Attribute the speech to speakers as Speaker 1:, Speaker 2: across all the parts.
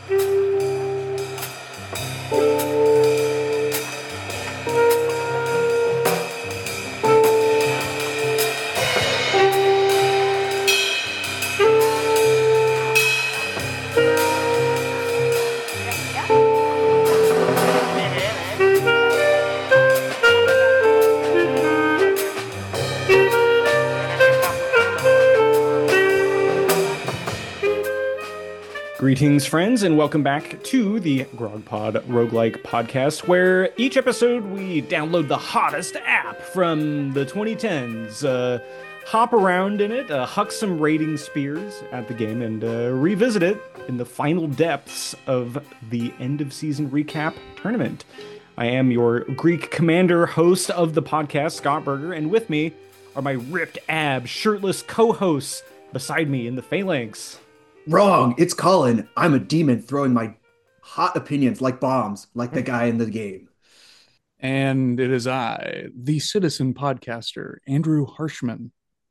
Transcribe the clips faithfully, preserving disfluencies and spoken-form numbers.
Speaker 1: Greetings, friends, and welcome back to the GrogPod Roguelike podcast, where each episode we download the hottest app from the twenty tens, uh, hop around in it, uh, huck some rating spears at the game, and uh, revisit it in the final depths of the end of season recap tournament. I am your Greek commander host of the podcast, Scott Berger, and with me are my ripped ab, shirtless co hosts beside me in the phalanx.
Speaker 2: Wrong. It's Colin. I'm a demon throwing my hot opinions like bombs, like the guy in the game.
Speaker 3: And it is I, the citizen podcaster, Andrew Harshman.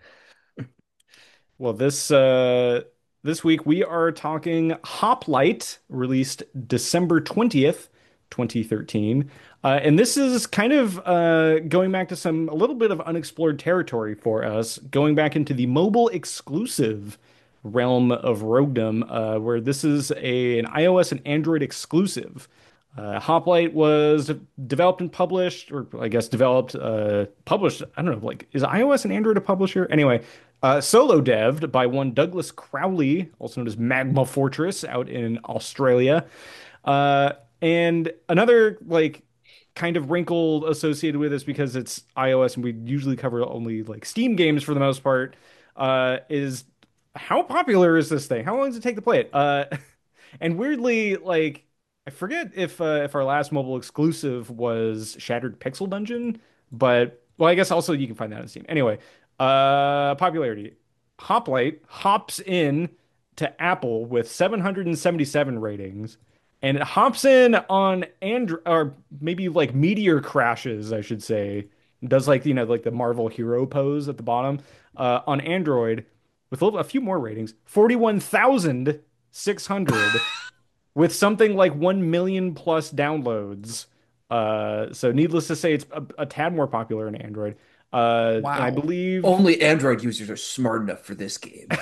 Speaker 1: Well, this uh this week we are talking Hoplite, released December twentieth, twenty thirteen. Uh, and this is kind of uh, going back to some a little bit of unexplored territory for us, going back into the mobile exclusive realm of roguedom, uh, where this is a an iOS and Android exclusive. Uh, Hoplite was developed and published, or I guess developed, uh, published. I don't know, like, is iOS and Android a publisher? Anyway, uh, solo devved by one Douglas Crowley, also known as Magma Fortress, out in Australia. Uh, and another, like, kind of wrinkle associated with this because it's iOS and we usually cover only, like, Steam games for the most part, uh, is how popular is this thing? How long does it take to play it? Uh, and weirdly, like, I forget if uh, if our last mobile exclusive was Shattered Pixel Dungeon, but well, I guess also you can find that on Steam. Anyway, uh, popularity. Hoplite hops in to Apple with seven hundred seventy-seven ratings, and it hops in on Android, or maybe like Meteor crashes, I should say. Does like you know like the Marvel hero pose at the bottom uh, on Android with a, little, a few more ratings, forty-one thousand six hundred with something like one million plus downloads. Uh, so needless to say, it's a, a tad more popular in Android. Uh, and I
Speaker 3: Wow.
Speaker 1: believe,
Speaker 2: Only Android users are smart enough for this game.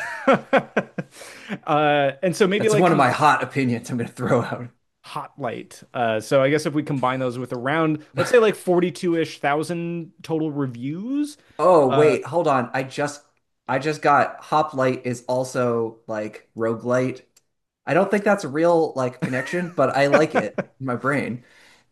Speaker 1: uh, and so maybe
Speaker 2: That's
Speaker 1: like
Speaker 2: one of
Speaker 1: com
Speaker 2: my hot opinions I'm going to throw out.
Speaker 1: Hot Light. Uh, so I guess if we combine those with around, let's say like forty-two-ish thousand total reviews.
Speaker 2: Oh,
Speaker 1: Uh,
Speaker 2: wait, hold on. I just I just got Hoplite is also like roguelite. I don't think that's a real like connection, but I like it in my brain.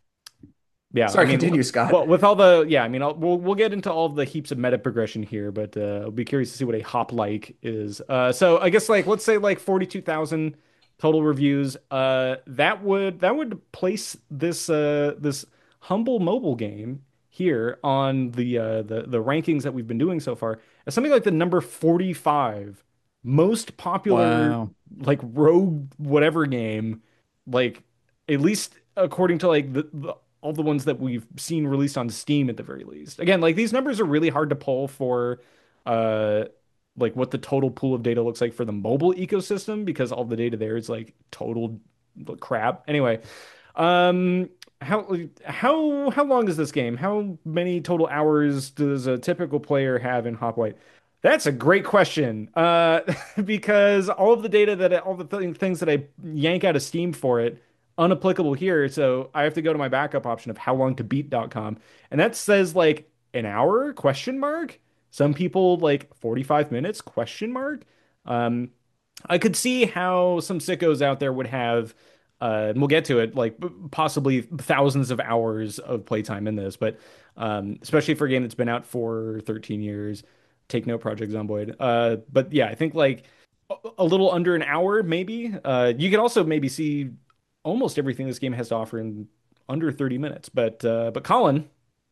Speaker 1: Yeah, I
Speaker 2: Sorry,
Speaker 1: mean,
Speaker 2: continue, Scott.
Speaker 1: well, with all the, yeah, I mean, I'll, we'll we'll get into all of the heaps of meta progression here, but uh, I'll be curious to see what a hop like is. Uh, so I guess like let's say like forty-two thousand total reviews. Uh, that would that would place this uh this humble mobile game here on the uh the the rankings that we've been doing so far as something like the number forty-five most popular
Speaker 3: Wow.
Speaker 1: like rogue whatever game, like at least according to like the, the all the ones that we've seen released on Steam at the very least. Again, like these numbers are really hard to pull for uh like what the total pool of data looks like for the mobile ecosystem because all the data there is like total crap. Anyway, um how how how long is this game? How many total hours does a typical player have in Hoplite? That's a great question. Uh because all of the data that all the th things that I yank out of Steam for it unapplicable here. So I have to go to my backup option of how long to beat dot com. And that says like an hour question mark. Some people like forty-five minutes question mark. Um, I could see how some sickos out there would have, uh, and we'll get to it, like possibly thousands of hours of playtime in this, but um, especially for a game that's been out for thirteen years. Take note, Project Zomboid. Uh, but yeah, I think like a a little under an hour, maybe. Uh, you can also maybe see almost everything this game has to offer in under thirty minutes. But uh, but Colin,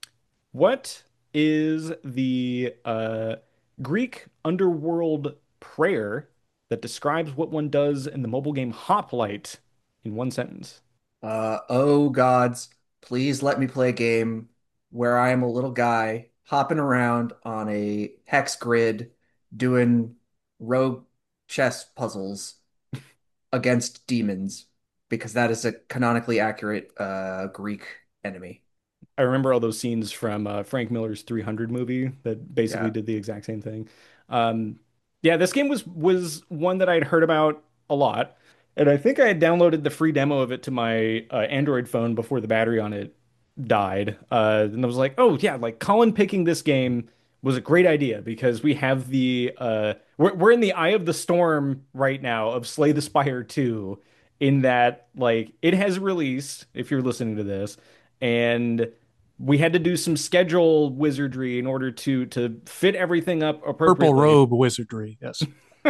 Speaker 1: what is the uh, Greek underworld prayer that describes what one does in the mobile game Hoplite in one sentence?
Speaker 2: Uh, oh gods, please let me play a game where I am a little guy hopping around on a hex grid doing rogue chess puzzles against demons. because that is a canonically accurate uh, Greek enemy.
Speaker 1: I remember all those scenes from uh, Frank Miller's three hundred movie that basically
Speaker 2: Yeah.
Speaker 1: did the exact same thing. Um, yeah, this game was was one that I'd heard about a lot, and I think I had downloaded the free demo of it to my uh, Android phone before the battery on it died. Uh, and I was like, oh yeah, like Colin picking this game was a great idea because we have the uh, we're we're in the eye of the storm right now of Slay the Spire two, in that like it has released, if you're listening to this, and we had to do some schedule wizardry in order to to fit everything up
Speaker 3: Purple
Speaker 1: appropriately.
Speaker 3: robe wizardry. Yes.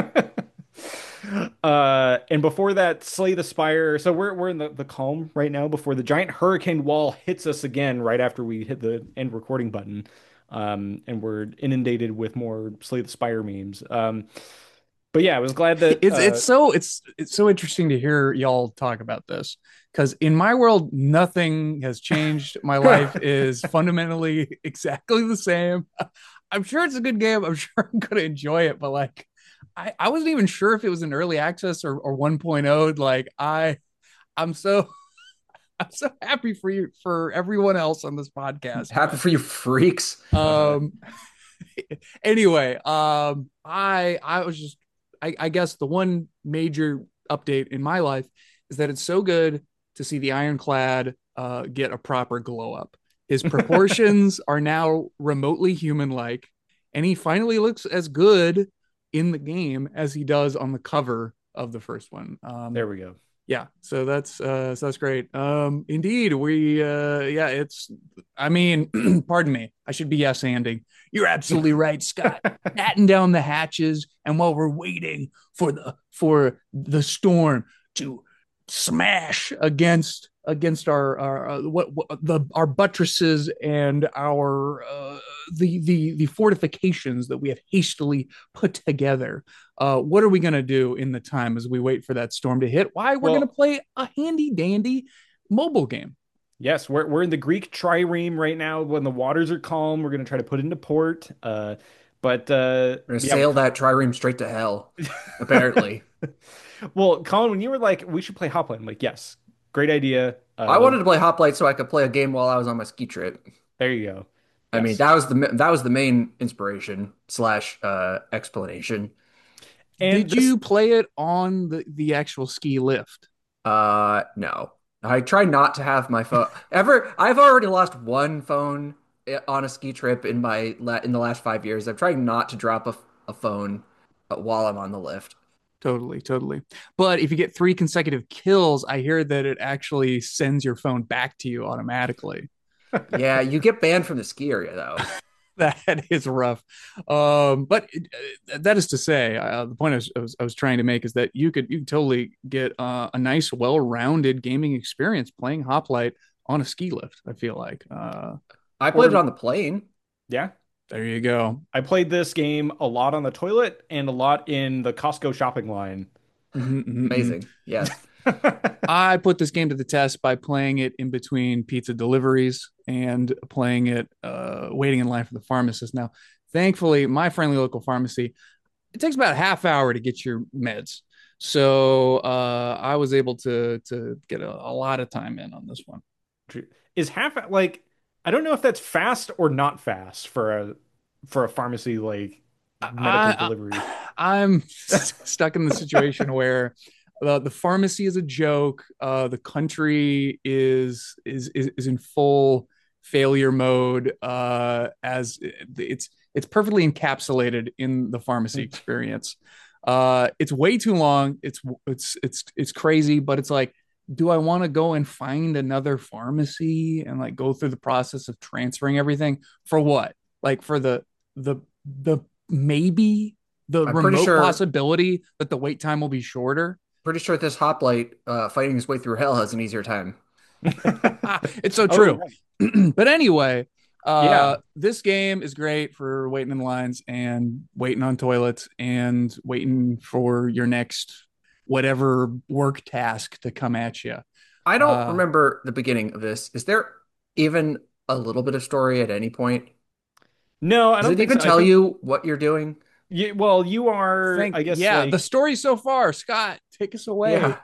Speaker 1: Uh, and before that, Slay the Spire. So we're we're in the, the calm right now before the giant hurricane wall hits us again right after we hit the end recording button. Um, and we're inundated with more Slay the Spire memes. Um, but yeah, I was glad that
Speaker 3: It's
Speaker 1: uh
Speaker 3: it's so it's it's so interesting to hear y'all talk about this because in my world nothing has changed. My life is fundamentally exactly the same. I'm sure it's a good game. I'm sure I'm gonna enjoy it, but like I, I wasn't even sure if it was an early access or, or 1.0. Like I I'm so I'm so happy for you for everyone else on this podcast.
Speaker 2: Happy for you freaks.
Speaker 3: Um anyway, um I I was just I, I guess the one major update in my life is that it's so good to see the Ironclad uh, get a proper glow up. His proportions are now remotely human like, and he finally looks as good in the game as he does on the cover of the first one. Um,
Speaker 1: there we go.
Speaker 3: yeah, so that's uh, so that's great. Um, indeed, we uh, yeah, it's. I mean, pardon me, I should be yes anding. You're absolutely right, Scott. Batten down the hatches, and while we're waiting for the for the storm to smash against against our our uh, what, what the our buttresses and our uh, the the the fortifications that we have hastily put together. Uh, what are we going to do in the time as we wait for that storm to hit? Why we're going to
Speaker 1: Well,
Speaker 3: play a handy dandy mobile game.
Speaker 1: yes, we're we're in the Greek trireme right now. When the waters are calm, we're gonna try to put into port. Uh, but uh,
Speaker 2: We're gonna
Speaker 1: yeah.
Speaker 2: sail that trireme straight to hell, apparently.
Speaker 1: Well, Colin, when you were like, we should play Hotline, I'm like, yes, great idea.
Speaker 2: I
Speaker 1: Uh,
Speaker 2: wanted to play Hoplite so I could play a game while I was on my ski trip.
Speaker 1: there you go.
Speaker 2: I mean,
Speaker 1: Yes.
Speaker 2: that was the that was the main inspiration slash uh explanation.
Speaker 1: And
Speaker 3: Did
Speaker 1: this,
Speaker 3: you play it on the, the actual ski lift?
Speaker 2: Uh, no. I try not to have my phone ever. I've already lost one phone i- on a ski trip in my la in the last five years. I'm trying not to drop a, a phone uh, while I'm on the lift.
Speaker 3: Totally, totally. But if you get three consecutive kills, I hear that it actually sends your phone back to you automatically.
Speaker 2: Yeah, you get banned from the ski area though.
Speaker 3: That is rough. Um, but uh, that is to say, uh, the point I was, I was, I was trying to make is that you could you could totally get uh, a nice, well-rounded gaming experience playing Hoplite on a ski lift. I feel like, uh,
Speaker 2: I played it
Speaker 1: or
Speaker 2: on the plane.
Speaker 1: yeah,
Speaker 3: there you go.
Speaker 1: I played this game a lot on the toilet and a lot in the Costco shopping line.
Speaker 3: Mhm, mhm, mhm.
Speaker 2: Amazing. Yes.
Speaker 3: I put this game to the test by playing it in between pizza deliveries and playing it uh, waiting in line for the pharmacist. Now, thankfully, my friendly local pharmacy, it takes about a half hour to get your meds. So uh, I was able to to get a, a lot of time in on this one.
Speaker 1: Is half like I don't know if that's fast or not fast for a for a pharmacy like medical
Speaker 3: I,
Speaker 1: delivery.
Speaker 3: I I'm stuck in the situation where uh, the pharmacy is a joke. Uh, the country is is is, is in full failure mode. Uh, as it's it's perfectly encapsulated in the pharmacy experience. Uh, it's way too long. It's it's it's it's crazy, but it's like, do I want to go and find another pharmacy and like go through the process of transferring everything for what? Like for the the the maybe the
Speaker 2: I'm pretty
Speaker 3: remote
Speaker 2: sure
Speaker 3: possibility that the wait time will be shorter.
Speaker 2: pretty sure this hoplite uh fighting his way through hell has an easier time.
Speaker 3: It's so
Speaker 1: Oh,
Speaker 3: true.
Speaker 1: right.
Speaker 3: But anyway, uh,
Speaker 1: Yeah.
Speaker 3: this game is great for waiting in lines and waiting on toilets and waiting for your next whatever work task to come at you.
Speaker 2: I don't
Speaker 3: Uh,
Speaker 2: remember the beginning of this. Is there even a little bit of story at any point?
Speaker 1: No, I
Speaker 2: Does
Speaker 1: don't
Speaker 2: it
Speaker 1: think
Speaker 2: even
Speaker 1: so. I
Speaker 2: tell
Speaker 1: think
Speaker 2: you what you're doing?
Speaker 1: you, well, you are,
Speaker 3: think,
Speaker 1: I guess,
Speaker 3: yeah, the
Speaker 1: like
Speaker 3: story so far, Scott, take us
Speaker 2: Yeah.
Speaker 3: away.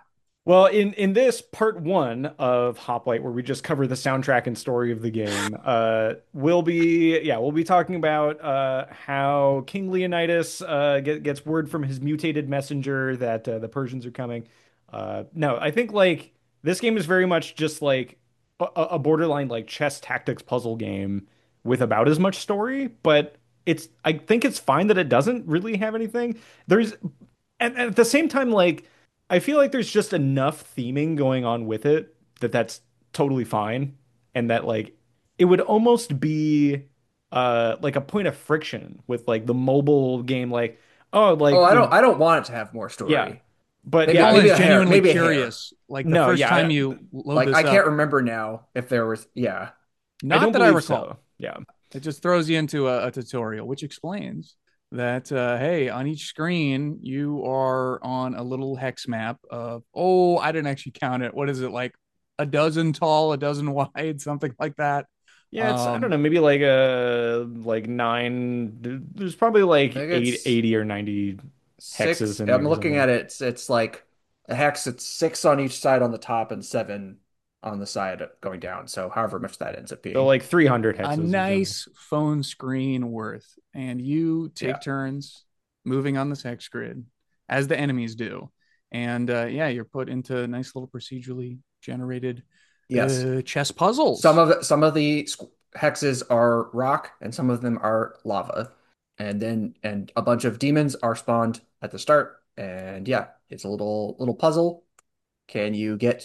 Speaker 1: Well, in in this part one of Hoplite, where we just cover the soundtrack and story of the game, uh, we'll be yeah, we'll be talking about uh how King Leonidas uh get, gets word from his mutated messenger that uh, the Persians are coming. Uh, no, I think like this game is very much just like a, a borderline like chess tactics puzzle game with about as much story, but it's I think it's fine that it doesn't really have anything. There's and, and at the same time, like I feel like there's just enough theming going on with it that that's totally fine, and that like it would almost be uh like a point of friction with like the mobile game, like oh
Speaker 2: Oh,
Speaker 1: like
Speaker 2: I
Speaker 1: you
Speaker 2: don't
Speaker 1: know
Speaker 2: I don't want it to have more
Speaker 1: yeah,
Speaker 2: story.
Speaker 1: but
Speaker 2: Maybe
Speaker 1: yeah,
Speaker 2: maybe
Speaker 3: Colin's
Speaker 2: a hair,
Speaker 3: genuinely
Speaker 2: maybe a hair.
Speaker 3: curious. Like the
Speaker 1: no,
Speaker 3: first
Speaker 1: yeah,
Speaker 3: time
Speaker 1: I,
Speaker 3: you load
Speaker 2: Like I
Speaker 3: this
Speaker 2: can't
Speaker 3: up,
Speaker 2: remember now if there was yeah.
Speaker 1: I
Speaker 3: not
Speaker 1: don't
Speaker 3: that I
Speaker 1: believe
Speaker 3: recall.
Speaker 1: so. Yeah,
Speaker 3: It just throws you into a, a tutorial, which explains that uh, hey, on each screen you are on a little hex map of oh, I didn't actually count it. What is it like? A dozen tall, a dozen wide, something like that.
Speaker 1: yeah, it's I don't
Speaker 3: Um,
Speaker 1: know, maybe like a like nine. There's probably
Speaker 2: I
Speaker 1: like
Speaker 2: think
Speaker 1: eight,
Speaker 2: it's
Speaker 1: eighty or ninety hexes
Speaker 2: six.
Speaker 1: in
Speaker 2: I'm
Speaker 1: there or
Speaker 2: looking
Speaker 1: something.
Speaker 2: at it. It's it's like a hex. It's six on each side on the top and seven on the side going down. So however much that ends up
Speaker 1: So
Speaker 2: being.
Speaker 1: like three hundred
Speaker 3: a
Speaker 1: hexes or something.
Speaker 3: nice phone screen worth, and you
Speaker 2: Yeah.
Speaker 3: take turns moving on this hex grid as the enemies do. And uh, yeah, you're put into nice little procedurally generated
Speaker 2: Yes.
Speaker 3: uh, chess
Speaker 2: Some
Speaker 3: puzzles.
Speaker 2: of the, some of the hexes are rock and some of them are lava. And then and a bunch of demons are spawned at the start. And yeah, it's a little little puzzle. Can you get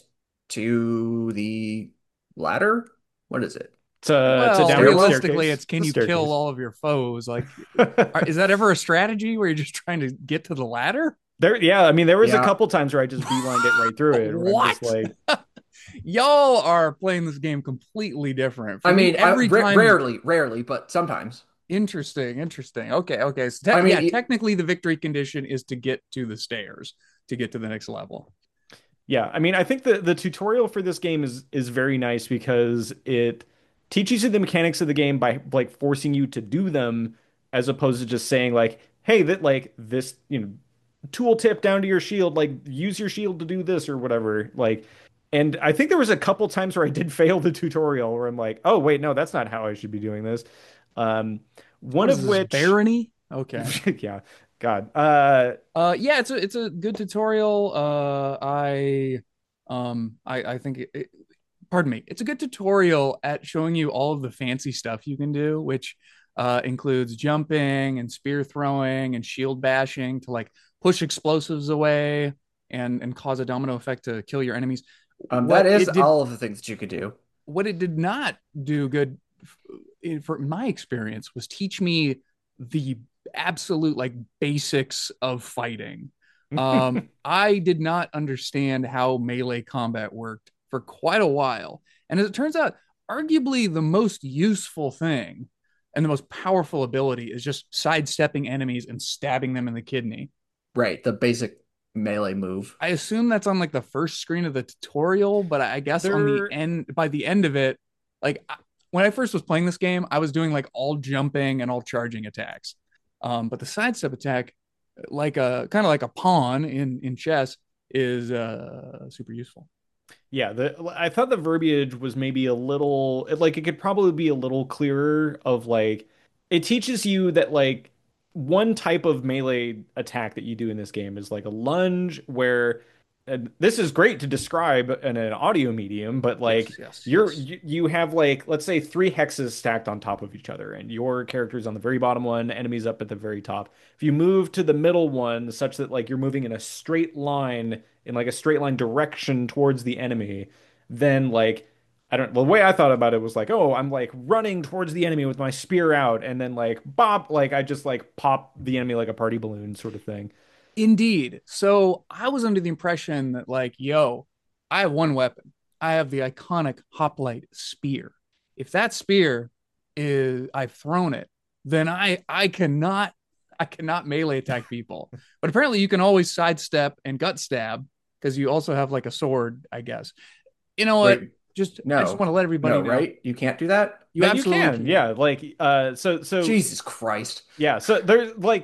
Speaker 2: to the ladder? What is it?
Speaker 1: It's a it's a
Speaker 3: Well,
Speaker 1: downward
Speaker 3: realistically,
Speaker 1: staircase.
Speaker 3: it's
Speaker 1: It's
Speaker 3: can
Speaker 1: a
Speaker 3: you kill
Speaker 1: staircase.
Speaker 3: all of your foes? Like, are, is that ever a strategy where you're just trying to get to the ladder?
Speaker 1: There, yeah, I mean, there was a
Speaker 2: Yeah.
Speaker 1: couple times where I just beelined it right through it, where I'm just
Speaker 3: What?
Speaker 1: like,
Speaker 3: Y'all are playing this game completely different.
Speaker 2: I
Speaker 3: For me,
Speaker 2: mean, I,
Speaker 3: every
Speaker 2: ra
Speaker 3: time,
Speaker 2: rarely, rarely, but sometimes.
Speaker 3: interesting, interesting. Okay, okay. So,
Speaker 2: I
Speaker 3: te-
Speaker 2: mean,
Speaker 3: yeah,
Speaker 2: it,
Speaker 3: technically, the victory condition is to get to the stairs to get to the next level.
Speaker 1: yeah, I mean, I think the the tutorial for this game is is very nice because it teaches you the mechanics of the game by like forcing you to do them as opposed to just saying like, hey, that like this, you know, tooltip down to your shield, like use your shield to do this or whatever. Like, and I think there was a couple times where I did fail the tutorial where I'm like, oh wait, no, that's not how I should be doing this. Um, one
Speaker 3: What is
Speaker 1: of
Speaker 3: this,
Speaker 1: which,
Speaker 3: barony? Okay.
Speaker 1: yeah, God, uh,
Speaker 3: Uh, yeah, it's a it's a good tutorial. Uh, I um I I think it, it, pardon me, it's a good tutorial at showing you all of the fancy stuff you can do, which uh includes jumping and spear throwing and shield bashing to like push explosives away and and cause a domino effect to kill your enemies.
Speaker 2: um, that
Speaker 3: What
Speaker 2: is
Speaker 3: it did
Speaker 2: all of the things that you could do.
Speaker 3: what it did not do good in, for my experience was teach me the absolute like basics of fighting. Um, I did not understand how melee combat worked for quite a while. And as it turns out, arguably the most useful thing and the most powerful ability is just sidestepping enemies and stabbing them in the kidney.
Speaker 2: Right, the basic melee move.
Speaker 3: I assume that's on like the first screen of the tutorial, but I guess on the
Speaker 1: there.
Speaker 3: end, by the end of it, like when I first was playing this game, I was doing like all jumping and all charging attacks. Um, but the sidestep attack, like a kind of like a pawn in in chess, is uh, super useful.
Speaker 1: Yeah, the I thought the verbiage was maybe a little like it could probably be a little clearer of like it teaches you that like one type of melee attack that you do in this game is like a lunge where and this is great to describe in an audio medium, but
Speaker 3: Yes,
Speaker 1: like
Speaker 3: yes,
Speaker 1: you're
Speaker 3: yes.
Speaker 1: you, you have like let's say three hexes stacked on top of each other and your character's on the very bottom one, enemies up at the very top. If you move to the middle one such that like you're moving in a straight line in like a straight line direction towards the enemy, then like I don't the way I thought about it was like, oh, I'm like running towards the enemy with my spear out, and then like bop, like I just like pop the enemy like a party balloon sort of thing.
Speaker 3: Indeed. So I was under the impression that, like, yo, I have one weapon. I have the iconic hoplite spear. If that spear is I've thrown it, then I I cannot I cannot melee attack people. But apparently you can always sidestep and gut stab because you also have like a sword, I guess. You know what?
Speaker 2: Wait,
Speaker 3: Just I just
Speaker 2: no,
Speaker 3: want to let everybody
Speaker 2: no,
Speaker 3: know
Speaker 2: right? You can't do that?
Speaker 3: you
Speaker 1: No, you
Speaker 3: absolutely
Speaker 1: can,
Speaker 3: can.
Speaker 1: yeah, like uh, so so
Speaker 2: Jesus Christ.
Speaker 1: yeah, so there's like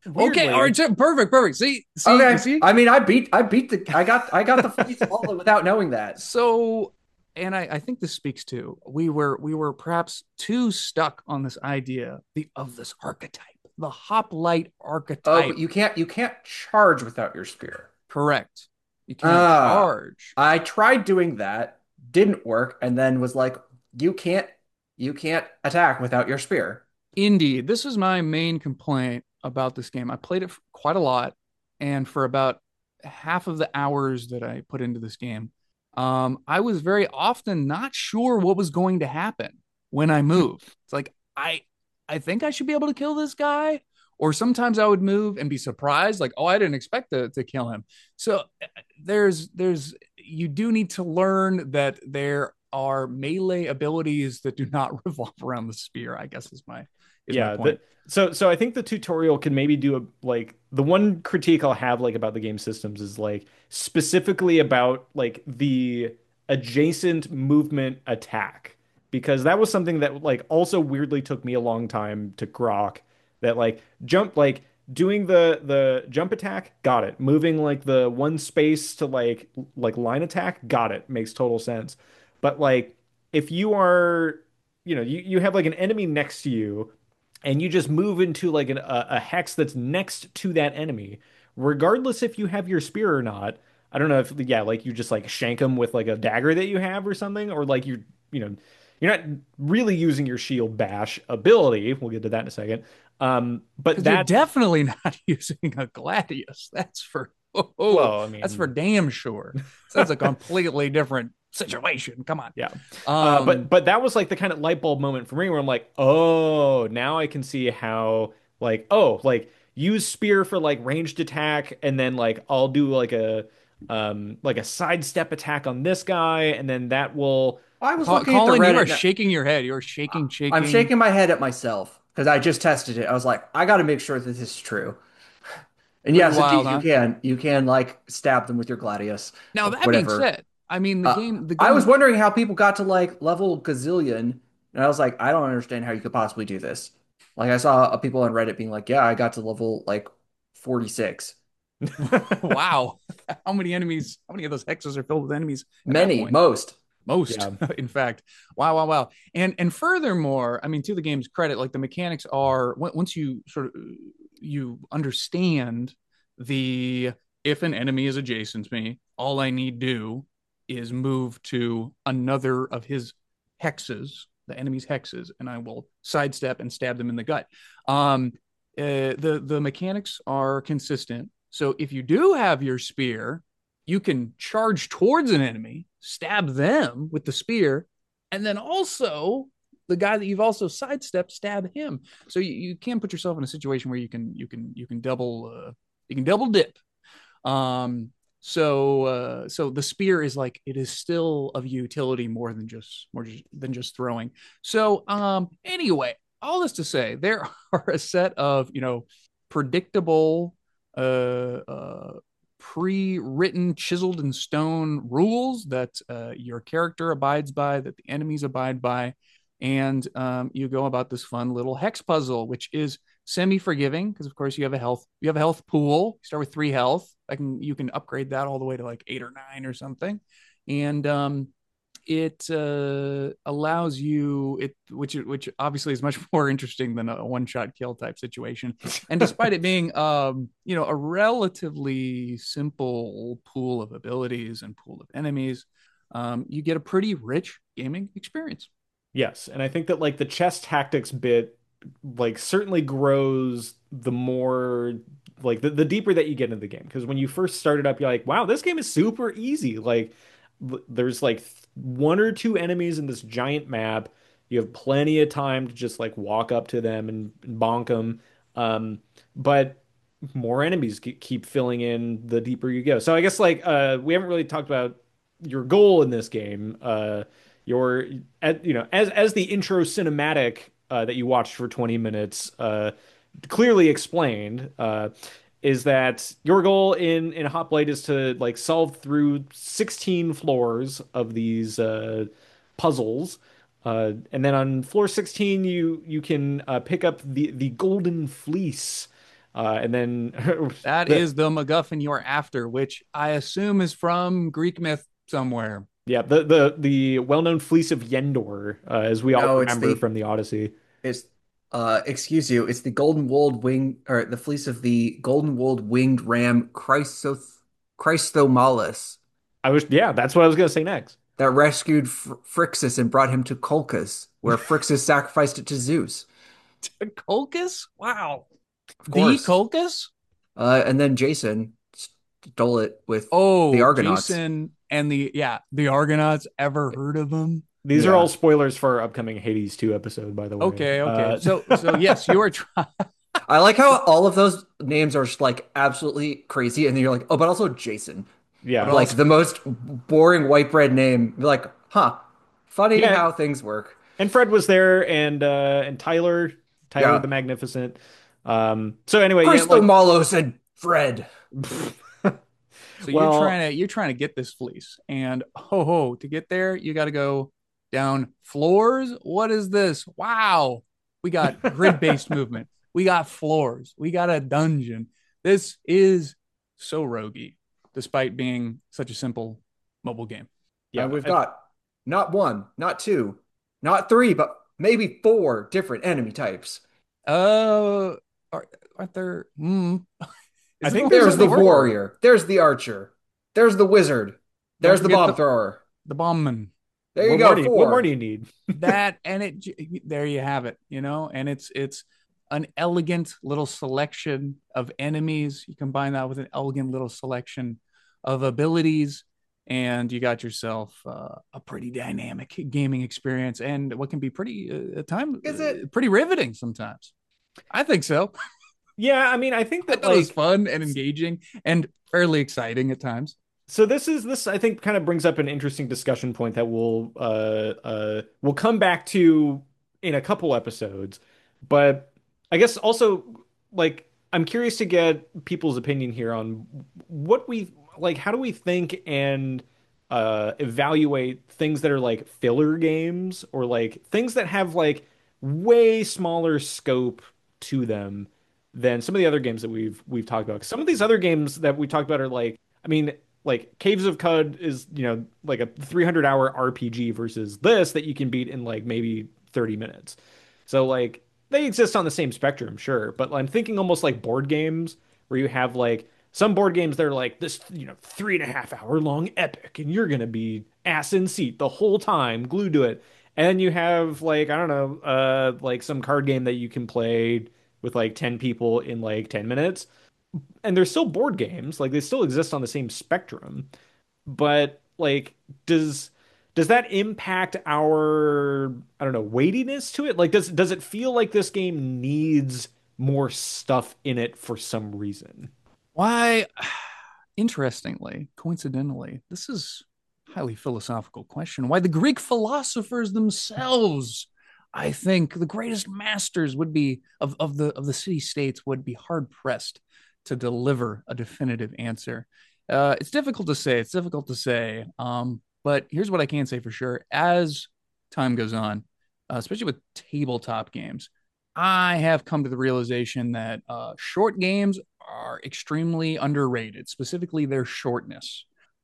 Speaker 3: Okay, all right,
Speaker 1: weirdly,
Speaker 3: so- perfect, perfect. See, see, you
Speaker 2: Okay.
Speaker 3: see.
Speaker 2: I mean, I beat I beat the I got I got the fleece all without knowing that.
Speaker 3: So, and I, I think this speaks to we were we were perhaps too stuck on this idea the of this archetype, the hoplite
Speaker 2: Oh, but
Speaker 3: archetype.
Speaker 2: you can't you can't charge without your spear.
Speaker 3: Correct. You can't
Speaker 2: Ah,
Speaker 3: charge.
Speaker 2: I tried doing that, didn't work, and then was like, you can't you can't attack without your spear.
Speaker 3: Indeed, this is my main complaint about this game. I played it for quite a lot, and for about half of the hours that I put into this game, um, I was very often not sure what was going to happen when I moved. It's like I, I think I should be able to kill this guy, or sometimes I would move and be surprised, like, oh, I didn't expect to to kill him. So uh, there's there's you do need to learn that there are melee abilities that do not revolve around the spear, I guess is my is my
Speaker 1: yeah. The,
Speaker 3: point.
Speaker 1: so so I think the tutorial can maybe do a like the one critique I'll have like about the game systems is like specifically about like the adjacent movement attack because that was something that like also weirdly took me a long time to grok that like jump like doing the the jump attack got it moving like the one space to like like line attack got it makes total sense but like if you are you know you you have like an enemy next to you and you just move into like an, a, a hex that's next to that enemy, regardless if you have your spear or not. I don't know if yeah, like you just like shank them with like a dagger that you have or something, or like you're you know you're not really using your shield bash ability. We'll get to that in a second. Um, but
Speaker 3: Because you're
Speaker 1: that
Speaker 3: definitely not using a gladius. That's for oh, oh,
Speaker 1: well, I
Speaker 3: that's for
Speaker 1: mean,
Speaker 3: damn sure. So that's a completely different situation. Come on.
Speaker 1: yeah. Uh, but
Speaker 3: Um,
Speaker 1: but that was like the kind of light bulb moment for me where I'm like, oh, now I can see how like oh like use spear for like ranged attack and then like I'll do like a um like a sidestep attack on this guy and then that will
Speaker 2: I was
Speaker 3: Col-
Speaker 2: looking at the
Speaker 3: Colin, you are
Speaker 2: Reddit. Now,
Speaker 3: shaking your head. You are shaking,
Speaker 2: I'm
Speaker 3: shaking.
Speaker 2: shaking my head at myself because I just tested it. I was like, I got to make sure that this is true. And
Speaker 3: Pretty
Speaker 2: yes,
Speaker 3: wild,
Speaker 2: indeed, you
Speaker 3: huh?
Speaker 2: can. You can like stab them with your gladius
Speaker 3: Now
Speaker 2: or
Speaker 3: that being
Speaker 2: whatever.
Speaker 3: said, I mean the
Speaker 2: Uh,
Speaker 3: game, the
Speaker 2: I was
Speaker 3: game.
Speaker 2: wondering how people got to like level gazillion, and I was like, I don't understand how you could possibly do this. Like I saw uh, people on Reddit being like, yeah, I got to level like forty-six.
Speaker 3: Wow, how many enemies? How many of those hexes are filled with enemies at that
Speaker 2: Many,
Speaker 3: point?
Speaker 2: most.
Speaker 3: Most,
Speaker 1: yeah.
Speaker 3: in fact. Wow, wow, wow. And and furthermore, I mean, to the game's credit, like the mechanics are once you sort of you understand the if an enemy is adjacent to me, all I need do is move to another of his hexes, the enemy's hexes, and I will sidestep and stab them in the gut. Um, uh, the the mechanics are consistent. So if you do have your spear, you can charge towards an enemy, stab them with the spear, and then also the guy that you've also sidestepped, stab him. So you, you can put yourself in a situation where you can you can you can double uh, you can double dip. Um, so uh, so the spear is like it is still of utility more than just more just, than just throwing. So um, anyway, all this to say, there are a set of you know predictable uh, uh, pre-written, chiseled in stone rules that uh, your character abides by, that the enemies abide by, and um, you go about this fun little hex puzzle, which is semi-forgiving because, of course, you have a health you have a health pool. You start with three health. I can you can upgrade that all the way to like eight or nine or something, and um, it uh, allows you it which which obviously is much more interesting than a one shot kill type situation. And despite it being um, you know a relatively simple pool of abilities and pool of enemies, um, you get a pretty rich gaming experience.
Speaker 1: Yes, and I think that like the chess tactics bit like certainly grows the more like the, the deeper that you get into the game because when you first started up you're like wow this game is super easy like l- there's like th- one or two enemies in this giant map you have plenty of time to just like walk up to them and, and bonk them um but more enemies ke- keep filling in the deeper you go so I guess like uh we haven't really talked about your goal in this game uh your at you know as as the intro cinematic uh, that you watched for twenty minutes uh, clearly explained uh, is that your goal in in Hoplite is to like solve through sixteen floors of these uh, puzzles. Uh, and then on floor sixteen, you you can uh, pick up the the golden fleece, Uh, and then
Speaker 3: That
Speaker 1: the
Speaker 3: is the MacGuffin you're after, which I assume is from Greek myth somewhere.
Speaker 1: yeah the the the well-known Fleece of Yendor, uh, as we all
Speaker 2: No, it's
Speaker 1: remember
Speaker 2: the
Speaker 1: from the Odyssey.
Speaker 2: it's uh excuse you, it's the golden wooled wing or the fleece of the golden wooled winged ram Chrysoth Chrystomalus
Speaker 1: I was yeah, that's what I was gonna say next.
Speaker 2: that rescued Phr Phrixus and brought him to Colchis, where Phrixus sacrificed it to Zeus.
Speaker 3: Colchis? Wow.
Speaker 2: Of
Speaker 3: The
Speaker 2: course.
Speaker 3: Colchis?
Speaker 2: Uh, and then Jason stole it with the
Speaker 3: Oh,
Speaker 2: Argonauts.
Speaker 3: Jason and the, yeah, the Argonauts. Ever heard of them?
Speaker 1: These are all
Speaker 2: Yeah.
Speaker 1: spoilers for our upcoming Hades two episode, by the way.
Speaker 3: Okay, okay.
Speaker 1: Uh,
Speaker 3: So, so yes, you are trying.
Speaker 2: I like how all of those names are just like absolutely crazy, and then you're like, oh, but also Jason.
Speaker 3: But
Speaker 1: yeah,
Speaker 2: Like
Speaker 3: also,
Speaker 2: the most boring white bread name. You're like, huh, funny
Speaker 1: yeah,
Speaker 2: how things work.
Speaker 1: and Fred was there, and uh, and Tyler, Tyler
Speaker 2: Yeah.
Speaker 1: the Magnificent. Um, so anyway, yeah,
Speaker 2: Christo
Speaker 1: like,
Speaker 2: Malos and Fred.
Speaker 3: so you're
Speaker 1: well,
Speaker 3: trying to you're trying to get this fleece, and ho ho, to get there, you got to go down floors. What is this? Wow, we got grid-based movement. We got floors. We got a dungeon. This is so roguey, despite being such a simple mobile game.
Speaker 2: And
Speaker 1: yeah,
Speaker 2: we've
Speaker 1: I,
Speaker 2: got not one, not two, not three, but maybe four different enemy types.
Speaker 3: Uh, are, aren't there? Mm,
Speaker 1: I
Speaker 3: is it
Speaker 1: think
Speaker 3: only
Speaker 1: there's
Speaker 2: There's
Speaker 1: at
Speaker 2: the
Speaker 3: one
Speaker 1: least
Speaker 3: or
Speaker 1: four.
Speaker 2: warrior. There's the archer. There's the wizard.
Speaker 3: don't
Speaker 2: There's the
Speaker 3: forget
Speaker 2: bomb
Speaker 3: the
Speaker 2: thrower.
Speaker 3: the bombman?
Speaker 2: There you
Speaker 1: What more
Speaker 2: go,
Speaker 1: do you, what more do
Speaker 2: four.
Speaker 1: you need?
Speaker 3: That and it there you have it, you know, and it's it's an elegant little selection of enemies. You combine that with an elegant little selection of abilities, and you got yourself uh, a pretty dynamic gaming experience, and what can be pretty uh, at time
Speaker 2: Is
Speaker 3: uh,
Speaker 2: it?
Speaker 3: pretty riveting sometimes. I think so.
Speaker 1: Yeah, I mean, I think
Speaker 3: I
Speaker 1: that
Speaker 3: thought it was
Speaker 1: like
Speaker 3: fun and engaging and fairly exciting at times.
Speaker 1: so this is this I think kind of brings up an interesting discussion point that we'll uh uh we'll come back to in a couple episodes. But I guess also like I'm curious to get people's opinion here on what we like how do we think and uh evaluate things that are like filler games or like things that have like way smaller scope to them than some of the other games that we've we've talked about. Some of these other games that we talked about are like I mean like Caves of Cud is, you know, like a three hundred hour R P G versus this that you can beat in like maybe thirty minutes. So like they exist on the same spectrum, sure, but I'm thinking almost like board games where you have like some board games that are like this, you know, three and a half hour long epic, and you're gonna be ass in seat the whole time, glued to it. And then you have like I don't know, uh, like some card game that you can play with like ten people in like ten minutes and they're still board games, like they still exist on the same spectrum. But like, does does that impact our I don't know weightiness to it? Like, does does it feel like this game needs more stuff in it for some reason?
Speaker 3: Why, interestingly, coincidentally, this is a highly philosophical question. Why the Greek philosophers themselves, I think, the greatest masters would be of, of the of the city states would be hard pressed to deliver a definitive answer. Uh, it's difficult to say. It's difficult to say. Um, but here's what I can say for sure: as time goes on, uh, especially with tabletop games, I have come to the realization that uh, short games are extremely underrated, specifically their shortness.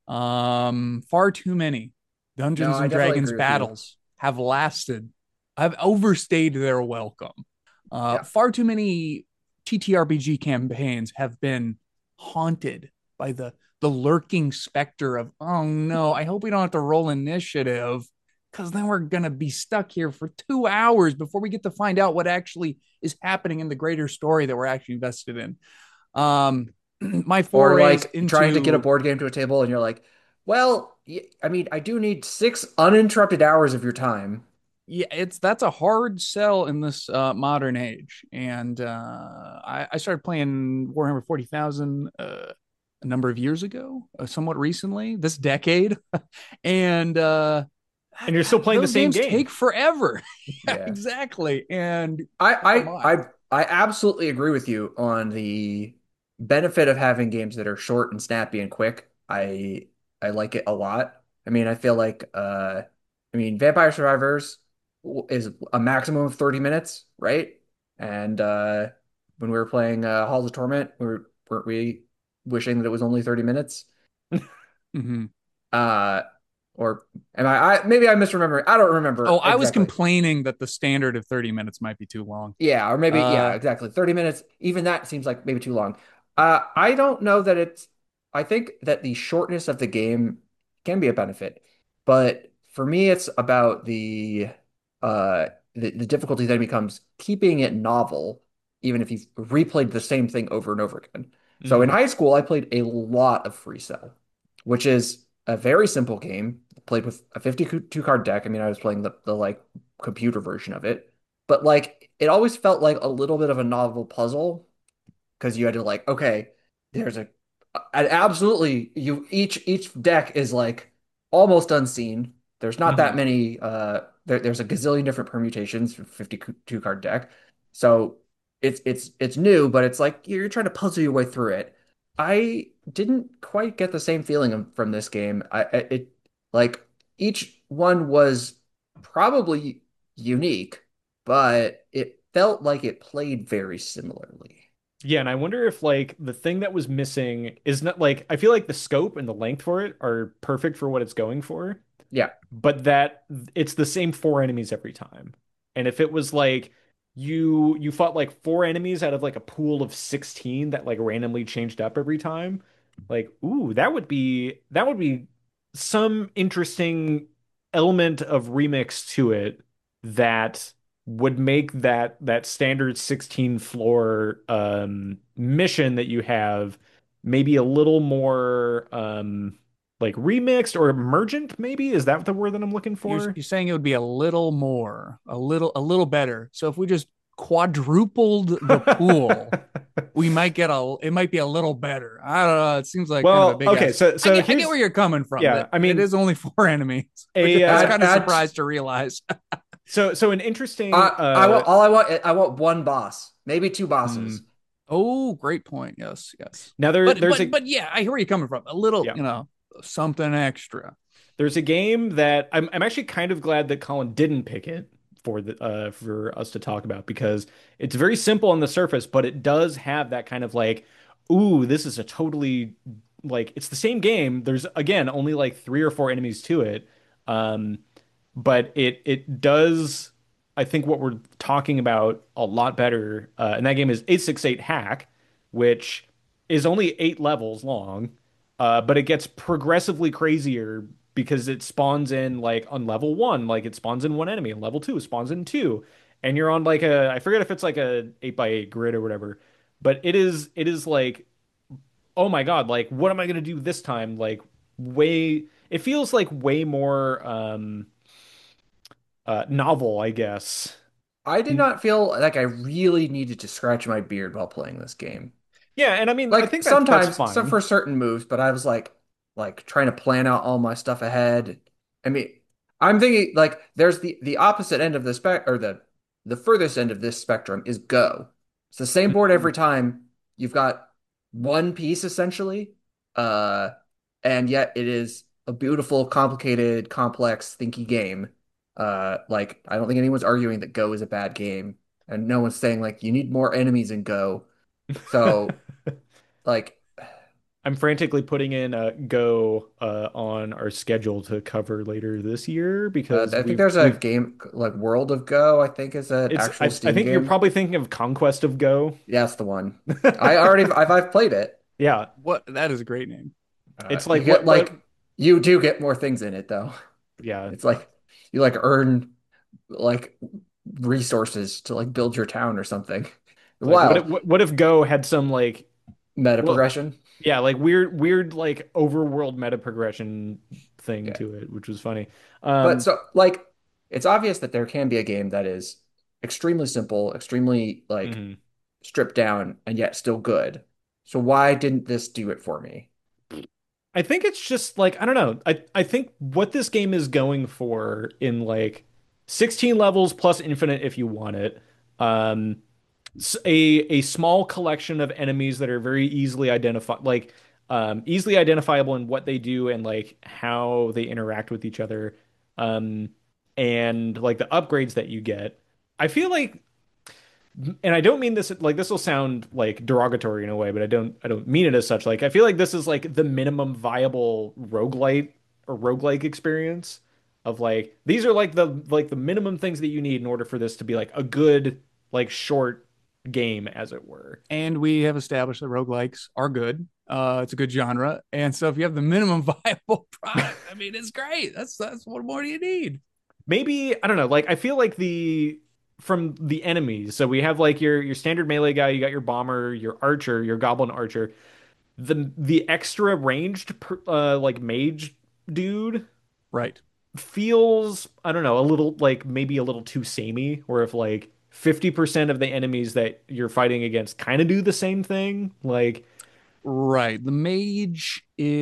Speaker 3: Um, far too many
Speaker 2: No,
Speaker 3: Dungeons
Speaker 2: I
Speaker 3: and
Speaker 2: definitely
Speaker 3: Dragons
Speaker 2: agree with you.
Speaker 3: battles have lasted, have overstayed their welcome. Uh,
Speaker 2: Yeah.
Speaker 3: far too many T T R P G campaigns have been haunted by the the lurking specter of, oh no, I hope we don't have to roll initiative because then we're going to be stuck here for two hours before we get to find out what actually is happening in the greater story that we're actually invested in. Um, my
Speaker 2: Or
Speaker 3: forays
Speaker 2: like trying to get a
Speaker 3: into,
Speaker 2: board game to a table and you're like, well, y- I mean, I do need six uninterrupted hours of your time.
Speaker 3: yeah, it's that's a hard sell in this uh, modern age. And uh, I, I started playing Warhammer forty thousand uh, a number of years ago, uh, somewhat recently, this decade. and uh,
Speaker 1: And you're still playing the
Speaker 3: those
Speaker 1: same
Speaker 3: games
Speaker 1: game.
Speaker 3: take forever. Yeah,
Speaker 2: Yeah.
Speaker 3: exactly. And oh
Speaker 2: I, I
Speaker 3: my.
Speaker 2: I I absolutely agree with you on the benefit of having games that are short and snappy and quick. I I like it a lot. I mean, I feel like uh I mean, Vampire Survivors w- is a maximum of thirty minutes, right? And uh when we were playing uh, Halls of Torment. We were, weren't we wishing that it was only thirty minutes?
Speaker 3: Hmm.
Speaker 2: Uh, or am I, I maybe I misremember. I don't
Speaker 3: Oh,
Speaker 2: remember
Speaker 3: I was
Speaker 2: exactly.
Speaker 3: complaining that the standard of thirty minutes might be too long.
Speaker 2: Yeah, or maybe yeah,
Speaker 3: Uh,
Speaker 2: exactly. thirty minutes, even that seems like maybe too long. Uh, I don't know that it's I think that the shortness of the game can be a benefit, but for me it's about the uh the, the difficulty then becomes keeping it novel, even if you've replayed the same thing over and over again. So in
Speaker 1: Hmm.
Speaker 2: high school, I played a lot of Free Cell, which is a very simple game, played with a fifty-two card deck. I mean, I was playing the, the like computer version of it, but like it always felt like a little bit of a novel puzzle because you had to like, okay, there's a and absolutely you each each deck is like almost unseen. There's not that
Speaker 1: Hmm.
Speaker 2: many uh there, there's a gazillion different permutations for fifty-two card deck. So it's it's it's new, but it's like you're trying to puzzle your way through it. I didn't quite get the same feeling from this game. I it like each one was probably unique, but it felt like it played very similarly.
Speaker 1: Yeah, and I wonder if like the thing that was missing is not like I feel like the scope and the length for it are perfect for what it's going for,
Speaker 2: Yeah.
Speaker 1: but that it's the same four enemies every time. And if it was like you you fought like four enemies out of like a pool of sixteen that like randomly changed up every time, like ooh, that would be that would be some interesting element of remix to it that would make that that standard sixteen floor um mission that you have maybe a little more um like remixed or emergent, maybe? Is that the word that I'm looking
Speaker 3: you're
Speaker 1: for?
Speaker 3: you're saying it would be a little more, a little a little better. So if we just quadrupled the pool, we might get a it might be a little better. I don't know. It seems like kind of a
Speaker 1: Well,
Speaker 3: big
Speaker 1: okay,
Speaker 3: ask.
Speaker 1: so
Speaker 3: I
Speaker 1: so
Speaker 3: get I get
Speaker 1: here's
Speaker 3: where you're coming from.
Speaker 1: yeah,
Speaker 3: That
Speaker 1: I
Speaker 3: it
Speaker 1: mean
Speaker 3: is only four enemies, which
Speaker 1: a
Speaker 3: I was
Speaker 1: uh
Speaker 2: Add
Speaker 3: kind of
Speaker 2: add
Speaker 3: surprised to realize.
Speaker 1: so so an interesting
Speaker 2: I I
Speaker 1: uh
Speaker 2: want all I want I want one boss, maybe two
Speaker 1: hmm,
Speaker 2: bosses.
Speaker 3: Oh, great point. Yes, yes.
Speaker 1: now there
Speaker 3: But
Speaker 1: there's
Speaker 3: but
Speaker 1: a
Speaker 3: but yeah, I hear where you're coming from. A little,
Speaker 1: yeah.
Speaker 3: you know, something extra.
Speaker 1: There's a game that I'm I'm actually kind of glad that Colin didn't pick it for the uh for us to talk about because it's very simple on the surface, but it does have that kind of like, ooh, this is a totally like it's the same game. There's again only like three or four enemies to it. Um, but it it does I think what we're talking about a lot better. Uh, and that game is eight six eight Hack, which is only eight levels long, uh, but it gets progressively crazier because it spawns in like on level one, like it spawns in one enemy, and level two it spawns in two, and you're on like a I forget if it's like a eight by eight grid or whatever, but it is it is like oh my God, like what am I gonna do this time? Like way it feels like way more um uh novel, I guess.
Speaker 2: I did not feel like I really needed to scratch my beard while playing this game.
Speaker 1: Yeah, and I mean I
Speaker 2: Like
Speaker 1: think that that's
Speaker 2: sometimes, some
Speaker 1: fine.
Speaker 2: for certain moves, but I was like, like trying to plan out all my stuff ahead. I mean, I'm thinking like there's the the opposite end of the spec or the the furthest end of this spectrum is Go. It's the same board every time. You've got one piece essentially, uh, and yet it is a beautiful, complicated, complex, thinky game. Uh, like I don't think anyone's arguing that Go is a bad game, and no one's saying like you need more enemies in Go. So like
Speaker 1: I'm frantically putting in a Go uh, on our schedule to cover later this year
Speaker 2: uh,
Speaker 1: because
Speaker 2: I think
Speaker 1: we've
Speaker 2: there's a
Speaker 1: we've
Speaker 2: game like World of Go, I think is an
Speaker 1: it's
Speaker 2: actual
Speaker 1: I, I
Speaker 2: Steam
Speaker 1: think you're
Speaker 2: game.
Speaker 1: probably thinking of Conquest of Go.
Speaker 2: Yeah, that's the one. I already I've, I've played it.
Speaker 1: Yeah,
Speaker 3: What that is a great name.
Speaker 2: Uh,
Speaker 1: it's
Speaker 2: you
Speaker 1: like
Speaker 2: get
Speaker 1: what what
Speaker 2: like you do get more things in it though.
Speaker 1: yeah.
Speaker 2: It's like you like earn like resources to like build your town or something.
Speaker 1: It's like what if
Speaker 2: Wild
Speaker 1: what, what if Go had some like
Speaker 2: meta
Speaker 1: well
Speaker 2: progression.
Speaker 1: yeah, like weird weird like overworld meta progression thing
Speaker 2: Yeah.
Speaker 1: to it, which was funny.
Speaker 2: But
Speaker 1: Um
Speaker 2: so like it's obvious that there can be a game that is extremely simple, extremely like
Speaker 1: mhm.
Speaker 2: stripped down and yet still good. So why didn't this do it for me?
Speaker 1: I think it's just like I don't know. I I think what this game is going for in like sixteen levels plus infinite if you want it. Um s- a a small collection of enemies that are very easily identified like um easily identifiable in what they do and like how they interact with each other. Um and like the upgrades that you get. I feel like and I don't mean this like this will sound like derogatory in a way, but I don't I don't mean it as such. Like I feel like this is like the minimum viable roguelite or roguelike experience of like these are like the like the minimum things that you need in order for this to be like a good like short game as it were.
Speaker 3: And we have established that roguelikes are good. Uh, it's a good genre. And so if you have the minimum viable product, I mean, it's great. That's that's what more do you need?
Speaker 1: Maybe I don't know, like I feel like the from the enemies. So we have like your your standard melee guy, you got your bomber, your archer, your goblin archer. The the extra ranged per, uh like mage dude
Speaker 3: Right.
Speaker 1: feels, I don't know, a little like maybe a little too samey, where if like fifty percent of the enemies that you're fighting against kind of do the same thing, like
Speaker 3: Right. The mage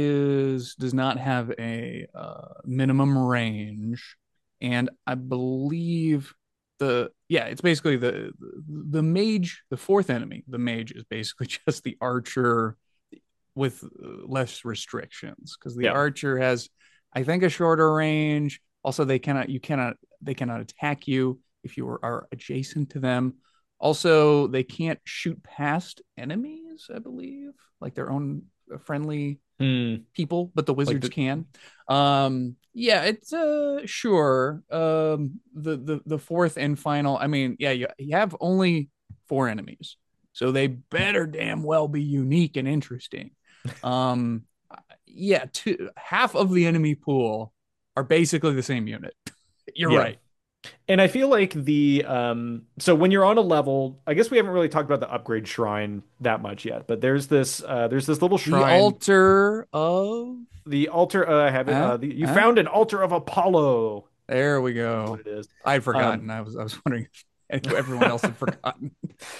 Speaker 3: is does not have a uh, minimum range, and I believe the yeah, it's basically the the mage, the fourth enemy. The mage is basically just the archer with less restrictions because the
Speaker 1: yeah.
Speaker 3: archer has, I think, a shorter range. Also, they cannot you cannot they cannot attack you if you are, are adjacent to them. Also, they can't shoot past enemies, I believe, like their own friendly
Speaker 1: Hmm.
Speaker 3: people, but the
Speaker 1: Like
Speaker 3: wizards
Speaker 1: the
Speaker 3: can. Um, yeah, it's uh sure. Um, the the the fourth and final. I mean, yeah, you, you have only four enemies, so they better damn well be unique and interesting. Um, yeah, two half of the enemy pool are basically the same unit. You're
Speaker 1: yeah.
Speaker 3: right.
Speaker 1: And I feel like the um so when you're on a level, I guess we haven't really talked about the upgrade shrine that much yet, but there's this uh there's this little
Speaker 3: The
Speaker 1: shrine,
Speaker 3: altar of
Speaker 1: the altar uh, I have it
Speaker 3: uh,
Speaker 1: uh the, you
Speaker 3: uh,
Speaker 1: found an altar of Apollo.
Speaker 3: there we
Speaker 1: That's what
Speaker 3: go.
Speaker 1: it is.
Speaker 3: I'd forgotten.
Speaker 1: Um
Speaker 3: I was I was wondering if everyone else had forgotten.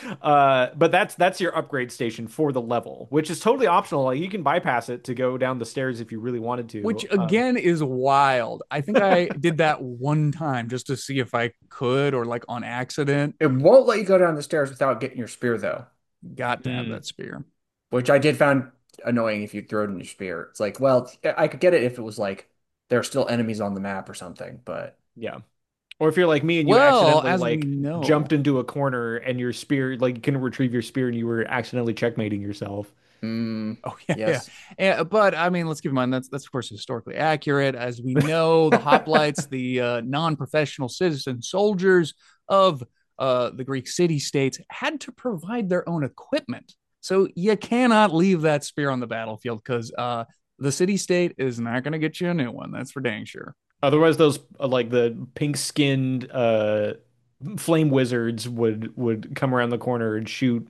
Speaker 1: uh but that's that's your upgrade station for the level, which is totally optional. Like you can bypass it to go down the stairs if you really wanted
Speaker 3: Which
Speaker 1: to. Um
Speaker 3: again is wild. I think I did that one time just to see if I could or like on accident.
Speaker 2: It won't let you go down the stairs without getting your spear, though,
Speaker 3: Got to have
Speaker 1: hmm,
Speaker 3: that spear.
Speaker 2: which I did find annoying if you throw it in your spear. It's like, well, I could get it if it was like there are still enemies on the map or something, but
Speaker 1: yeah. Or if you're like me and you
Speaker 3: Well,
Speaker 1: accidentally
Speaker 3: as we
Speaker 1: like jumped
Speaker 3: know,
Speaker 1: into a corner and your spear, like you couldn't retrieve your spear and you were accidentally checkmating yourself.
Speaker 2: mm,
Speaker 3: oh yeah, yeah.
Speaker 2: yes.
Speaker 3: And, but I mean, let's keep in mind that's that's of course historically accurate. As we know, the hoplites, the uh, non-professional citizen soldiers of uh, the Greek city-states, had to provide their own equipment. So you cannot leave that spear on the battlefield because uh, the city-state is not going to get you a new one. That's for dang sure.
Speaker 1: Otherwise, those uh, like the pink-skinned uh flame wizards would would come around the corner and shoot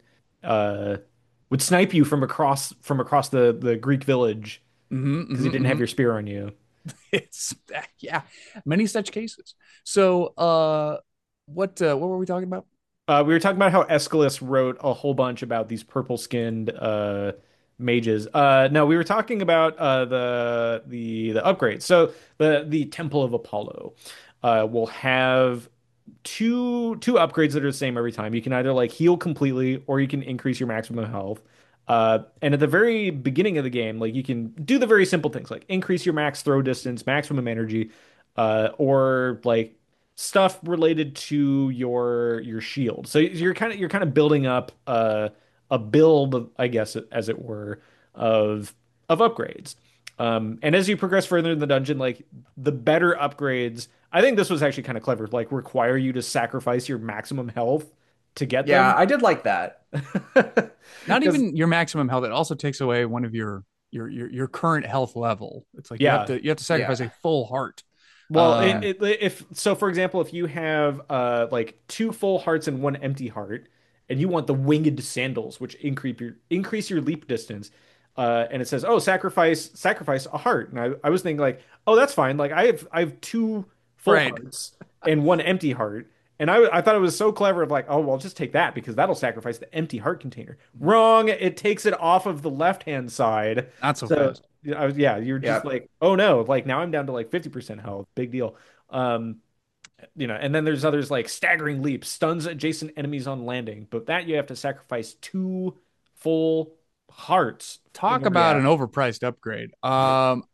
Speaker 1: uh would snipe you from across from across the the Greek village
Speaker 3: Mm-hmm,
Speaker 1: because you
Speaker 3: mm-hmm,
Speaker 1: didn't have
Speaker 3: mm-hmm.
Speaker 1: your spear on you.
Speaker 3: It's yeah, many such cases. So, uh, what uh, what were we talking about?
Speaker 1: Uh, we were talking about how Aeschylus wrote a whole bunch about these purple-skinned uh, mages. Uh, no, we were talking about uh, the the the upgrades. So the the Temple of Apollo uh, will have two two upgrades that are the same every time. You can either like heal completely or you can increase your maximum health. Uh, and at the very beginning of the game, like you can do the very simple things like increase your max throw distance, maximum energy, uh, or like stuff related to your your shield. So you're kind of you're kind of building up uh, a build, I guess, as it were, of of upgrades. Um, and as you progress further in the dungeon, like the better upgrades, I think this was actually kind of clever, like require you to sacrifice your maximum health to get
Speaker 2: Yeah,
Speaker 1: them.
Speaker 2: I did like that.
Speaker 3: Not
Speaker 1: Because
Speaker 3: even your maximum health. It also takes away one of your your your your current health level. It's like you have
Speaker 1: yeah,
Speaker 3: to you have to sacrifice
Speaker 2: Yeah,
Speaker 3: a full heart.
Speaker 1: well, it,
Speaker 2: yeah.
Speaker 3: Um,
Speaker 1: it if so, for example, if you have uh like two full hearts and one empty heart, and you want the winged sandals, which increase your increase your leap distance, uh, and it says, oh, sacrifice sacrifice a heart, and I, I was thinking like, oh, that's fine. Like I have I have two full
Speaker 3: right.
Speaker 1: hearts and one empty heart, and I I thought it was so clever of like, oh, well, just take that because that'll sacrifice the empty heart container. Wrong, it takes it off of the left hand side,
Speaker 3: Not so
Speaker 1: so
Speaker 3: fast.
Speaker 1: I was, yeah, you're just
Speaker 2: Yeah.
Speaker 1: like, oh no, like now I'm down to like fifty percent health. Big deal. Um, you know, and then there's others like staggering leap, stuns adjacent enemies on landing, but that you have to sacrifice two full hearts in
Speaker 3: Talk
Speaker 1: order.
Speaker 3: about an
Speaker 2: Yeah.
Speaker 3: overpriced upgrade. Um,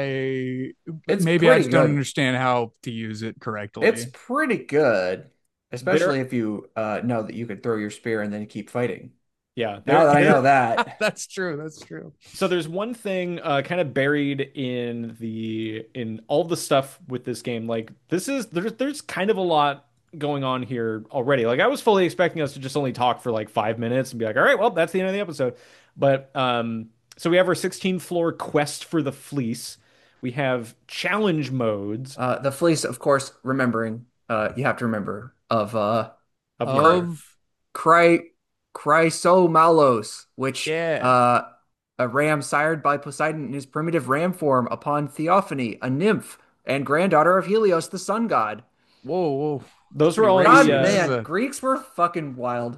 Speaker 3: I
Speaker 2: It's
Speaker 3: maybe I
Speaker 2: pretty
Speaker 3: just don't
Speaker 2: good.
Speaker 3: understand how to use it
Speaker 2: It's
Speaker 3: correctly.
Speaker 2: pretty good.
Speaker 1: There,
Speaker 2: especially if you uh, know that you could throw your spear and then keep fighting.
Speaker 1: yeah,
Speaker 2: Now
Speaker 1: there,
Speaker 2: that I
Speaker 1: there.
Speaker 2: know that,
Speaker 3: That's true. That's true.
Speaker 1: So there's one thing uh, kind of buried in the in all the stuff with this game. Like this is there's there's kind of a lot going on here already. Like I was fully expecting us to just only talk for like five minutes and be like, all right, well, that's the end of the episode. But um, so we have our sixteenth floor quest for the fleece. We have challenge modes
Speaker 2: uh, the fleece, of course, remembering, uh, you have to remember of uh,
Speaker 1: of
Speaker 2: Cry,
Speaker 1: where
Speaker 3: Of
Speaker 2: Cry, Chrysomalos, which
Speaker 3: yeah.
Speaker 2: uh, a ram sired by Poseidon in his primitive ram form upon Theophany, a nymph and granddaughter of Helios, the sun god.
Speaker 3: Whoa, whoa. It's
Speaker 1: those were
Speaker 3: pretty
Speaker 1: all in the
Speaker 2: God,
Speaker 3: racist.
Speaker 1: uh,
Speaker 3: This is
Speaker 2: man,
Speaker 3: a
Speaker 2: Greeks were fucking wild.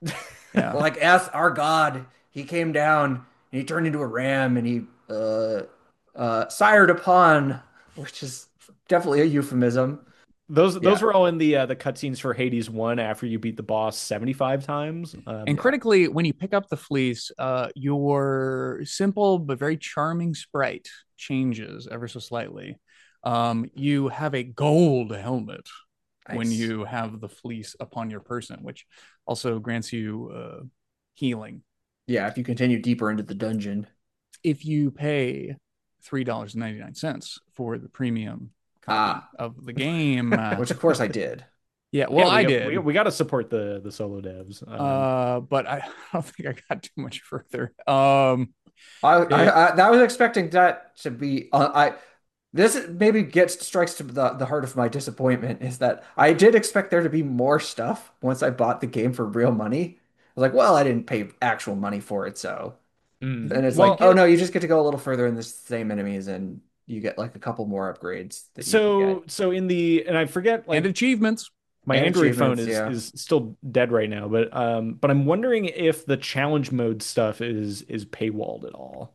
Speaker 3: yeah.
Speaker 2: Like, as our god, he came down and he turned into a ram and he uh, uh, sired upon, which is definitely a euphemism.
Speaker 1: those those
Speaker 2: Yeah,
Speaker 1: were all in the uh, the cutscenes for Hades one after you beat the boss seventy-five times.
Speaker 3: And
Speaker 1: Um,
Speaker 2: yeah.
Speaker 3: critically, when you pick up the fleece, uh, your simple but very charming sprite changes ever so slightly. Um, you have a gold helmet when
Speaker 2: Nice.
Speaker 3: you have the fleece upon your person, which also grants you uh, healing.
Speaker 2: Yeah, if you continue deeper into the dungeon,
Speaker 3: If you pay three dollars and ninety nine cents for the premium copy
Speaker 2: ah,
Speaker 3: of the game, uh,
Speaker 2: which of course I did.
Speaker 3: yeah,
Speaker 1: yeah,
Speaker 3: well,
Speaker 1: we
Speaker 3: I
Speaker 1: got we,
Speaker 3: did,
Speaker 1: we got to support the the solo devs. Um,
Speaker 3: uh, but I, I don't think I got too much further. Um,
Speaker 2: I,
Speaker 3: it,
Speaker 2: I, I that was expecting that to be. Uh, I this maybe gets strikes to the the heart of my disappointment is that I did expect there to be more stuff once I bought the game for real money. I was like, well, I didn't pay actual money for it, so.
Speaker 1: mm.
Speaker 2: And it's
Speaker 3: you
Speaker 2: like, oh
Speaker 3: get
Speaker 2: no, you just get to go a little further in the same enemies, and you get like a couple more upgrades that you can
Speaker 1: So
Speaker 2: get
Speaker 1: so in the and I forget
Speaker 3: and
Speaker 1: like
Speaker 3: achievements.
Speaker 1: my
Speaker 2: and
Speaker 1: Android phone
Speaker 2: achievements.
Speaker 1: is
Speaker 2: Yeah.
Speaker 1: is still dead right now, but um but I'm wondering if the challenge mode stuff is is paywalled at all.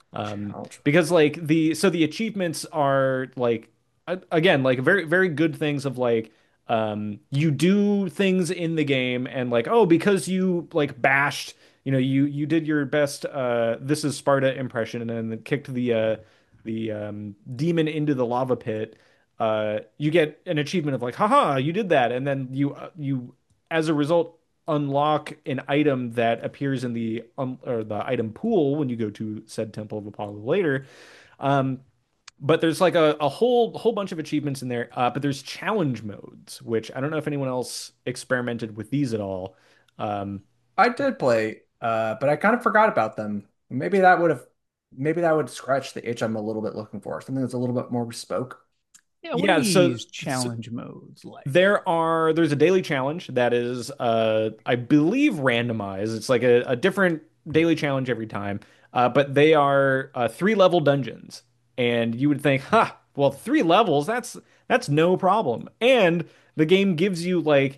Speaker 1: Um
Speaker 2: Challenge.
Speaker 1: because like the so the achievements are like a- again like very very good things of like um you do things in the game and like oh because you like bashed you know you you did your best uh this is Sparta impression and then kicked the uh the um demon into the lava pit uh you get an achievement of like haha you did that and then you uh, you as a result unlock an item that appears in the um, or the item pool when you go to said Temple of Apollo later. Um, but there's like a, a whole whole bunch of achievements in there. Uh, but there's challenge modes, which I don't know if anyone else experimented with these at all. Um,
Speaker 2: I did play, uh, but I kind of forgot about them. Maybe that would have, maybe that would scratch the itch I'm a little bit looking for. Something that's a little bit more bespoke.
Speaker 3: Yeah, what are
Speaker 1: yeah, so,
Speaker 3: these
Speaker 1: so
Speaker 3: challenge modes like?
Speaker 1: there are there's a daily challenge that is uh I believe randomized. It's like a, a different daily challenge every time. Uh, but they are uh, three level dungeons. And you would think, huh, well, three levels, that's that's no problem. And the game gives you like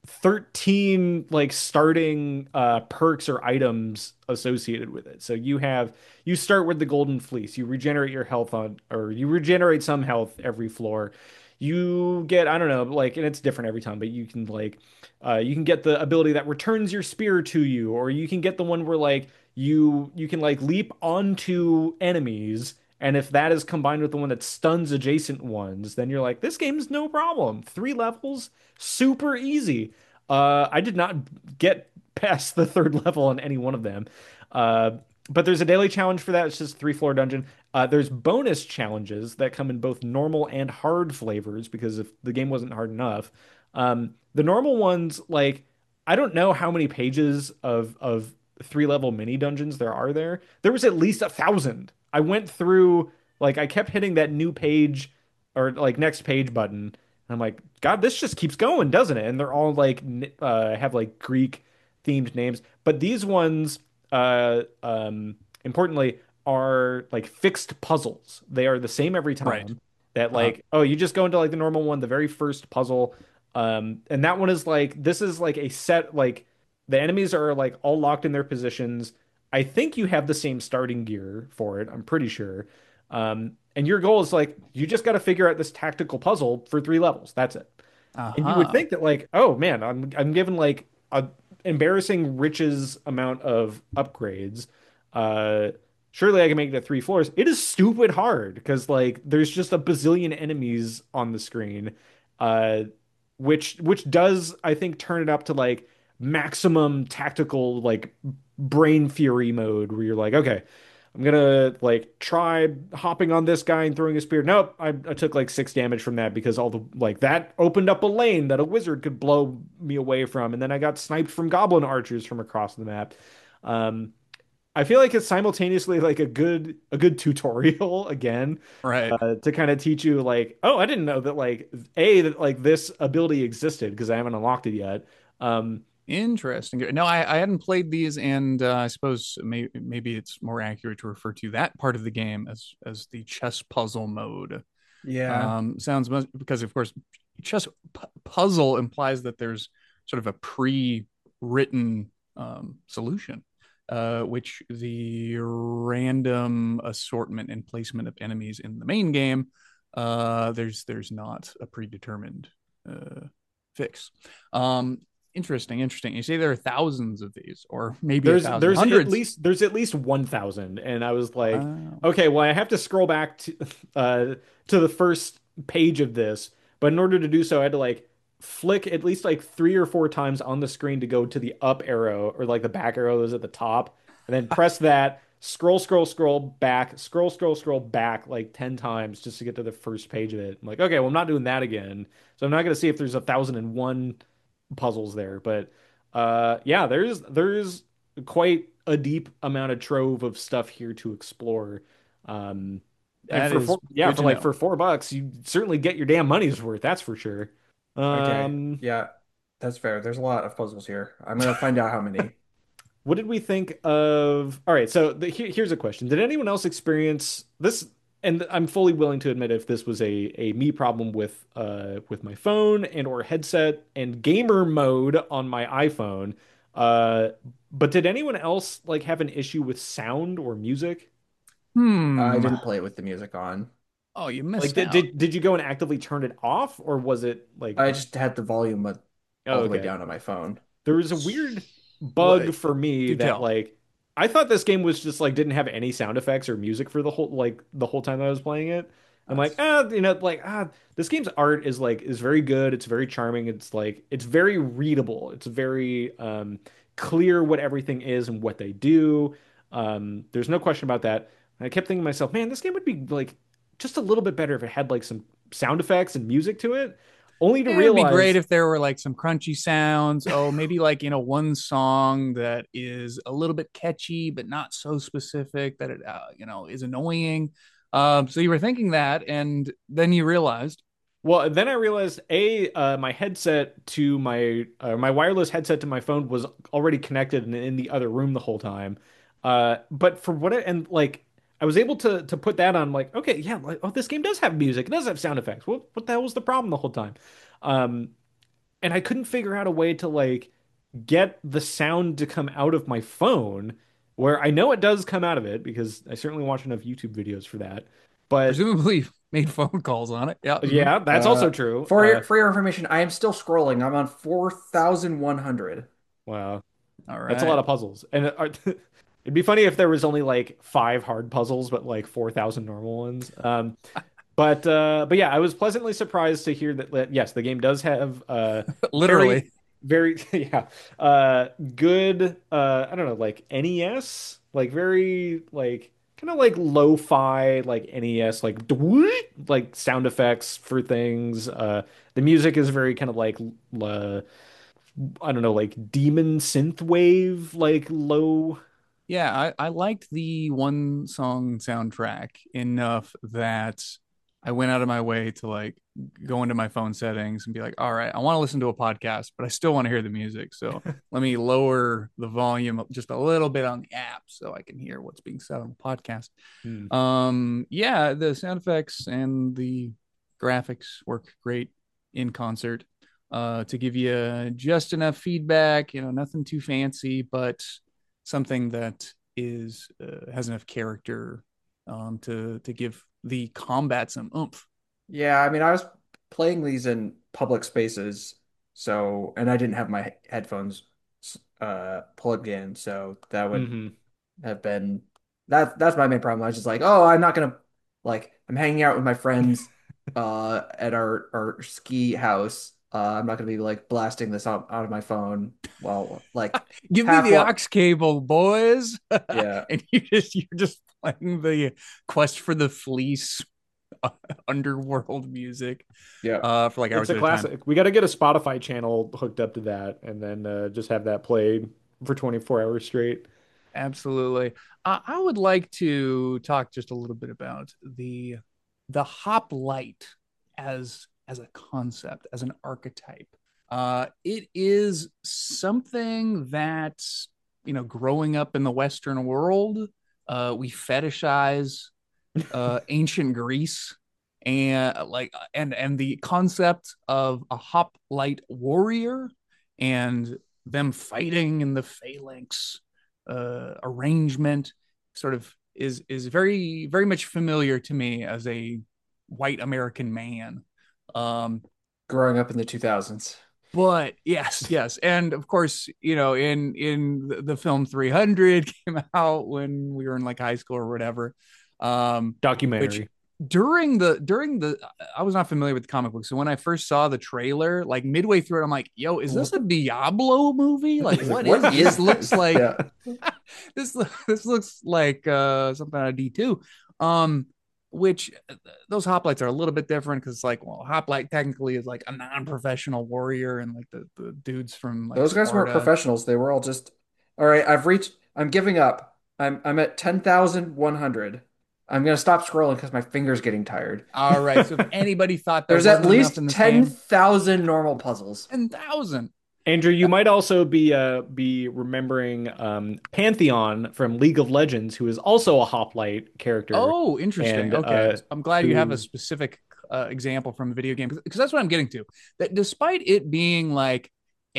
Speaker 1: thirteen like starting uh perks or items associated with it. So you have you start with the golden fleece. You regenerate your health on or you regenerate some health every floor. You get, I don't know, like, and it's different every time, but you can like, uh, you can get the ability that returns your spear to you, or you can get the one where like you you can like leap onto enemies, and if that is combined with the one that stuns adjacent ones, then you're like, this game's no problem. Three levels, super easy. Uh, I did not get past the third level on any one of them. Uh, but there's a daily challenge for that. It's just three floor dungeon. Uh, there's bonus challenges that come in both normal and hard flavors because if the game wasn't hard enough, um, the normal ones like I don't know how many pages of of three level mini dungeons there are there. There was at least a thousand. I went through like I kept hitting that new page or like next page button. And I'm like, God, this just keeps going, doesn't it? And they're all like uh, have like Greek themed names, but these ones, uh, um, importantly, are like fixed puzzles. They are the same every
Speaker 3: Right.
Speaker 1: time. That
Speaker 3: Uh,
Speaker 1: like, oh, you just go into like the normal one, the very first puzzle, um, and that one is like this is like a set like the enemies are like all locked in their positions. I think you have the same starting gear for it. I'm pretty sure. Um, and your goal is like you just got to figure out this tactical puzzle for three levels. That's it. And you would
Speaker 3: uh-huh.
Speaker 1: think that like, oh man, I'm I'm given like a embarrassing riches amount of upgrades. Uh, surely I can make it to three floors. It is stupid hard because like there's just a bazillion enemies on the screen. Uh, which which does I think turn it up to like maximum tactical like brain fury mode where you're like, okay, I'm gonna like try hopping on this guy and throwing a spear. Nope, I, I took like six damage from that because all the like that opened up a lane that a wizard could blow me away from, and then I got sniped from goblin archers from across the map. Um, I feel like it's simultaneously like a good a good tutorial again
Speaker 3: Right.
Speaker 1: uh, to kind of teach you like, oh, I didn't know that like a that like this ability existed because I haven't unlocked it yet. Um,
Speaker 3: Interesting. No, I, I hadn't played these, and uh, I suppose maybe maybe it's more accurate to refer to that part of the game as as the chess puzzle mode.
Speaker 2: Yeah.
Speaker 3: Um, sounds much because, of course, chess pu- puzzle implies that there's sort of a pre-written um, solution, uh, which the random assortment and placement of enemies in the main game, uh, there's there's not a predetermined uh, fix. Um, interesting, interesting. You say there are thousands of these, or maybe a
Speaker 1: there's
Speaker 3: thousand,
Speaker 1: there's at
Speaker 3: hundreds.
Speaker 1: least there's at least one thousand, and I was like,
Speaker 3: Wow.
Speaker 1: okay, well, I have to scroll back to uh to the first page of this, but in order to do so, I had to like flick at least like three or four times on the screen to go to the up arrow or like the back arrow is at the top, and then press that, scroll, scroll, scroll back, scroll, scroll, scroll back like ten times just to get to the first page of it. I'm like, okay, well, I'm not doing that again, so I'm not gonna see if there's a thousand and one puzzles there, but uh yeah, there's there's quite a deep amount of trove of stuff here to explore. Um, and
Speaker 3: That
Speaker 1: for
Speaker 3: is
Speaker 1: four, yeah,
Speaker 3: good
Speaker 1: for
Speaker 3: to
Speaker 1: like
Speaker 3: know.
Speaker 1: for four bucks, you certainly get your damn money's worth. That's for sure.
Speaker 2: Okay.
Speaker 1: Um,
Speaker 2: Yeah, that's fair. There's a lot of puzzles here. I'm gonna find out how many.
Speaker 1: what did we think of? All right, so the, here, here's a question: did anyone else experience this? And I'm fully willing to admit if this was a a me problem with uh with my phone and or headset and gamer mode on my iPhone. Uh, but did anyone else like have an issue with sound or music?
Speaker 2: I
Speaker 3: Hmm.
Speaker 2: didn't play it with the music on.
Speaker 3: Oh, you
Speaker 1: Like,
Speaker 3: missed
Speaker 1: did
Speaker 3: out.
Speaker 1: did did you go and actively turn it off, or was it like,
Speaker 2: I just had the volume uh,
Speaker 1: oh,
Speaker 2: all the way
Speaker 1: okay?
Speaker 2: down on my phone.
Speaker 1: There was a weird bug
Speaker 3: What?
Speaker 1: for me
Speaker 3: Do
Speaker 1: that
Speaker 3: tell.
Speaker 1: like I thought this game was just like didn't have any sound effects or music for the whole like the whole time I was playing it. I'm like,
Speaker 2: That's
Speaker 1: ah, you know, like ah, this game's art is like is very good. It's very charming. It's like it's very readable. It's very um clear what everything is and what they do. Um, there's no question about that. And I kept thinking to myself, man, this game would be like just a little bit better if it had like some sound effects and music to it. Only to
Speaker 3: It would be great
Speaker 1: realize
Speaker 3: if there were like some crunchy sounds. Oh, maybe like, you know, one song that is a little bit catchy, but not so specific that it, uh, you know, is annoying. Um, so you were thinking that, and then you realized
Speaker 1: Well, then I realized a uh, my headset to my uh, my wireless headset to my phone was already connected and in the other room the whole time. Uh, but for what it, and like I was able to to put that on like okay, yeah, like oh, this game does have music, it does have sound effects. What what the hell was the problem the whole time? Um, and I couldn't figure out a way to like get the sound to come out of my phone, where I know it does come out of it because I certainly watch enough YouTube videos for that. But
Speaker 3: presumably made phone calls on it. Yeah. Mhm.
Speaker 1: yeah, that's
Speaker 2: uh
Speaker 1: also true.
Speaker 2: for
Speaker 1: Uh,
Speaker 2: your for your information, I am still scrolling. I'm on four thousand one hundred.
Speaker 1: wow.
Speaker 3: All
Speaker 1: That's a lot
Speaker 3: right.
Speaker 1: of puzzles. And it- are- it'd be funny if there was only like five hard puzzles, but like four thousand normal ones. Um, but uh, but yeah, I was pleasantly surprised to hear that, that yes, the game does have uh very
Speaker 3: Literally.
Speaker 1: very yeah uh good uh I don't know like N E S like very like kind of like lo-fi like N E S like like sound effects for things. Uh, the music is very kind of like uh, I don't know, like demon synth wave, like low.
Speaker 3: Yeah, I, I liked the one song soundtrack enough that I went out of my way to like go into my phone settings and be like, all right, I want to listen to a podcast, but I still want to hear the music. So let me lower the volume just a little bit on the app so I can hear what's being said on the podcast.
Speaker 1: Hmm.
Speaker 3: Um, yeah, the sound effects and the graphics work great in concert uh, to give you just enough feedback, you know, nothing too fancy, but something that is uh, has enough character um, to to give the combat some oomph.
Speaker 2: Yeah, I mean, I was playing these in public spaces, so and I didn't have my headphones uh plugged in, so that would
Speaker 1: Hmm.
Speaker 2: have been that that's my main problem. I was just like, oh, I'm not gonna like I'm hanging out with my friends uh at our our ski house Uh, I'm not gonna be like blasting this out, out of my phone while like
Speaker 3: Give me
Speaker 2: half
Speaker 3: the
Speaker 2: what
Speaker 3: aux cable, boys.
Speaker 2: yeah,
Speaker 3: And you just you're just playing the quest for the fleece uh, underworld music
Speaker 2: yeah.
Speaker 3: uh for like
Speaker 1: It's
Speaker 3: hours
Speaker 1: a
Speaker 3: at a time.
Speaker 1: classic. We got to get a Spotify channel hooked up to that and then uh, just have that play for twenty-four hours straight.
Speaker 3: Absolutely. Uh, I would like to talk just a little bit about the the hoplite as as a concept, as an archetype. Uh, it is something that, you know, growing up in the Western world, uh, we fetishize uh, ancient Greece, and like and and the concept of a hoplite warrior and them fighting in the phalanx uh, arrangement sort of is is very very much familiar to me as a white American man. Um,
Speaker 2: Growing up in the two thousands.
Speaker 3: but yes, yes, and of course, you know, in in the, the film three hundred came out when we were in like high school or whatever, um, which
Speaker 1: Documentary.
Speaker 3: during the during the I was not familiar with the comic book, so when I first saw the trailer, like midway through it, I'm like, "Yo, is this
Speaker 2: What
Speaker 3: a Diablo movie? Like,
Speaker 2: is it?
Speaker 3: what
Speaker 2: What
Speaker 3: is this?
Speaker 2: is
Speaker 3: Looks
Speaker 2: this?
Speaker 3: like
Speaker 2: Yeah.
Speaker 3: this this looks like uh something out of D two." Um, which uh, those hoplites are a little bit different because like, well, hoplite technically is like a non-professional warrior, and like the, the dudes from like
Speaker 2: Those guys weren't
Speaker 3: Sparta.
Speaker 2: professionals. They were all just, all right, I've reached, I'm giving up. I'm I'm at ten thousand one hundred. I'm gonna stop scrolling because my finger's getting tired.
Speaker 3: All right, so if anybody thought that
Speaker 2: There's at
Speaker 3: wasn't enough in
Speaker 2: least
Speaker 3: this game,
Speaker 2: ten thousand normal puzzles.
Speaker 3: ten thousand.
Speaker 1: Andrew, you might also be uh, be remembering um, Pantheon from League of Legends, who is also a hoplite character,
Speaker 3: Oh, interesting.
Speaker 1: and
Speaker 3: Okay.
Speaker 1: uh,
Speaker 3: I'm glad you have a
Speaker 1: who
Speaker 3: specific uh, example from a video game because that's what I'm getting to. That despite it being like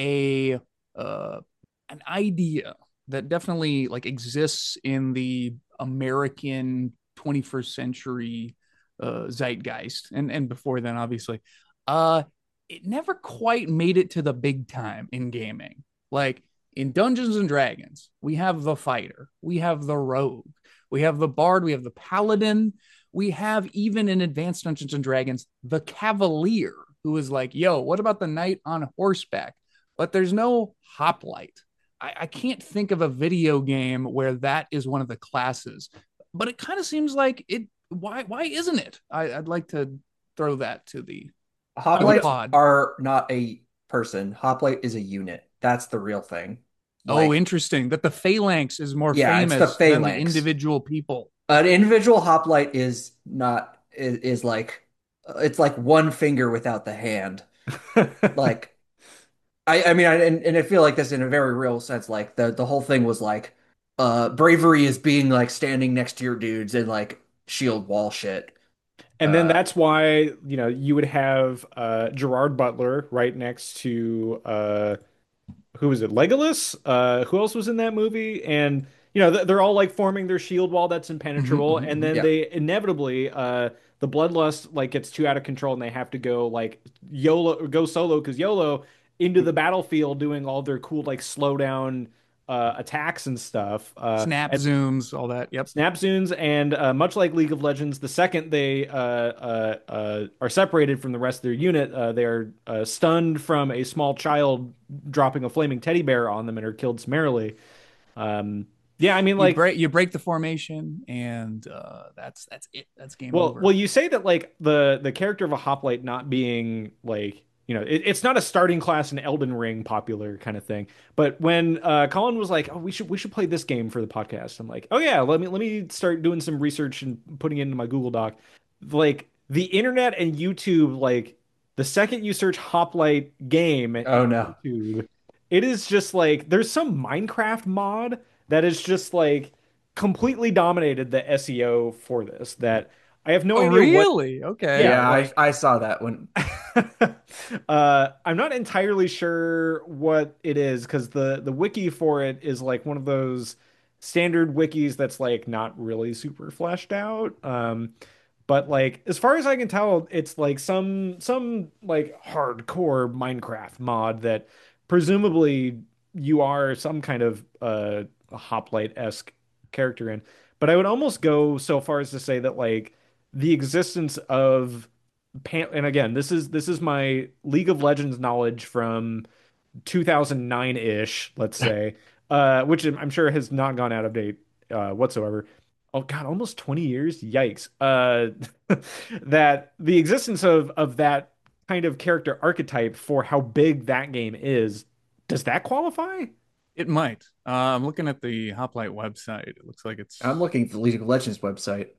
Speaker 3: a uh, an idea that definitely like exists in the American twenty-first century uh, zeitgeist and and before then obviously, uh, it never quite made it to the big time in gaming. Like in Dungeons and Dragons, we have the fighter, we have the rogue, we have the bard, we have the paladin, we have even in Advanced Dungeons and Dragons the cavalier, who is like, yo, what about the knight on horseback? But there's no hoplite. I, I can't think of a video game where that is one of the classes, but it kind of seems like it. Why? Why isn't it? I, I'd like to throw that to the to the
Speaker 2: Hoplites
Speaker 3: pod.
Speaker 2: are not a person. Hoplite is a unit. That's the real thing.
Speaker 3: Oh,
Speaker 2: Like,
Speaker 3: interesting. That the phalanx is more
Speaker 2: yeah, it's the
Speaker 3: famous than the
Speaker 2: phalanx.
Speaker 3: individual people.
Speaker 2: An individual hoplite is not is, is like it's like one finger without the hand. Like I I mean I, and, and I feel like this in a very real sense. Like the the whole thing was like uh bravery is being like standing next to your dudes and like shield wall shit.
Speaker 1: And then
Speaker 2: Uh
Speaker 1: that's why, you know, you would have uh, Gerard Butler right next to uh, who was it? Legolas? Uh, who else was in that movie? And you know, th- they're all like forming their shield wall that's
Speaker 3: Mhm,
Speaker 1: impenetrable,
Speaker 3: mhm,
Speaker 1: and
Speaker 3: mhm.
Speaker 1: then
Speaker 2: yeah.
Speaker 1: they inevitably uh, the bloodlust like gets too out of control, and they have to go like YOLO, go solo because YOLO into the battlefield doing all their cool like slow down uh, attacks and stuff. Uh,
Speaker 3: Snap
Speaker 1: and
Speaker 3: zooms, all that. Yep.
Speaker 1: Snap Zunes, and uh, much like League of Legends, the second they uh, uh, uh, are separated from the rest of their unit, uh, they are uh, stunned from a small child dropping a flaming teddy bear on them and are killed summarily. Um, yeah, I mean,
Speaker 3: You
Speaker 1: like,
Speaker 3: break you break the formation, and uh, that's that's it. That's game
Speaker 1: well,
Speaker 3: over.
Speaker 1: well, you say that like the the character of a hoplite not being like you know it, it's not a starting class in Elden Ring popular kind of thing. But when uh, Colin was like, "Oh, we should we should play this game for the podcast," I'm like, "Oh yeah, let me let me start doing some research and putting it into my Google Doc." Like the internet and YouTube, like the second you search hoplite game
Speaker 2: Oh
Speaker 1: in
Speaker 2: no.
Speaker 1: YouTube, it is just like there's some Minecraft mod that is just like completely dominated the S E O for this that I have no
Speaker 3: Oh,
Speaker 1: idea what.
Speaker 3: really? Okay.
Speaker 1: Yeah,
Speaker 2: Yeah, I
Speaker 1: like
Speaker 2: I saw that when
Speaker 1: uh I'm not entirely sure what it is because the the wiki for it is like one of those standard wikis that's like not really super fleshed out. Um but like as far as I can tell, it's like some some like hardcore Minecraft mod that presumably you are some kind of uh hoplite-esque character in. But I would almost go so far as to say that like the existence of pan and again, this is this is my League of Legends knowledge from two thousand nine-ish, let's say, uh, which I'm sure has not gone out of date uh, whatsoever. Oh God, almost twenty years. Yikes. Uh, that the existence of of that kind of character archetype for how big that game is, does that qualify?
Speaker 3: It might. Uh, I'm looking at the Hoplite website. It looks like
Speaker 2: I'm
Speaker 3: it's
Speaker 2: looking at the League of Legends website.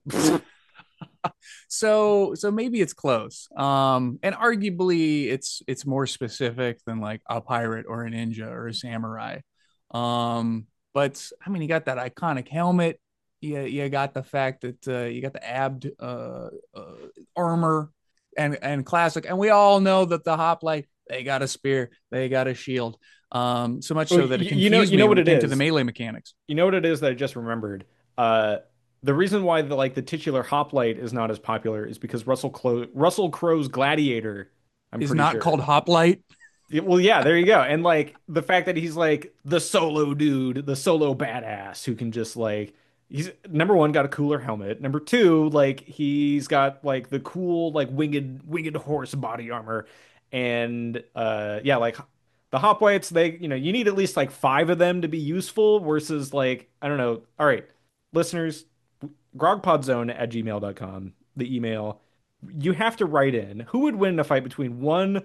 Speaker 3: so so maybe it's close. Um, and arguably it's it's more specific than like a pirate or a ninja or a samurai. Um, but I mean, you got that iconic helmet. You you got the fact that uh, you got the abbed uh, uh, armor and and classic, and we all know that the hoplite they got a spear, they got a shield. Um, so much
Speaker 1: Well,
Speaker 3: so that it
Speaker 1: you, you know,
Speaker 3: confused
Speaker 1: you
Speaker 3: me
Speaker 1: know
Speaker 3: when
Speaker 1: what
Speaker 3: it
Speaker 1: it
Speaker 3: came to the
Speaker 1: is.
Speaker 3: melee mechanics.
Speaker 1: You know what it is that I just remembered. Uh, the reason why the like the titular hoplite is not as popular is because Russell Crowe, Russell Crowe's Gladiator, I'm
Speaker 3: Is
Speaker 1: pretty
Speaker 3: not
Speaker 1: sure.
Speaker 3: called hoplite.
Speaker 1: Yeah, well, yeah, there you go. And like the fact that he's like the solo dude, the solo badass who can just like he's number one got a cooler helmet. Number two, like he's got like the cool like winged winged horse body armor. And uh yeah, like the hoplites, they you know, you need at least like five of them to be useful versus like I don't know. All right, listeners, grogpodzone at gmail dot com, the email. You have to write in who would win in a fight between one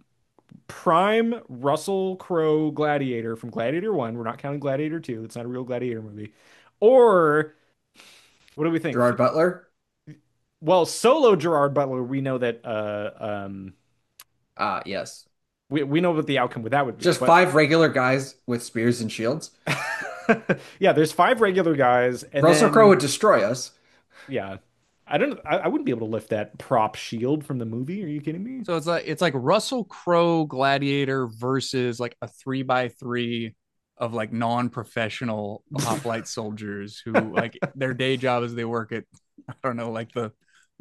Speaker 1: prime Russell Crowe Gladiator from Gladiator one. We're not counting Gladiator two. It's not a real Gladiator movie. Or what do we think?
Speaker 2: Gerard Butler.
Speaker 1: Well, solo Gerard Butler, we know that uh um
Speaker 2: Ah, yes.
Speaker 1: we we know what the outcome with that would be.
Speaker 2: Just
Speaker 1: But
Speaker 2: five regular guys with spears and shields.
Speaker 1: yeah, there's five regular guys, and
Speaker 2: Russell Crowe
Speaker 1: then
Speaker 2: would destroy us.
Speaker 1: yeah. I don't I, I wouldn't be able to lift that prop shield from the movie. Are you kidding me?
Speaker 3: So it's like it's like Russell Crowe Gladiator versus like a three by three of like non-professional hoplite soldiers who like their day job is they work at I don't know like the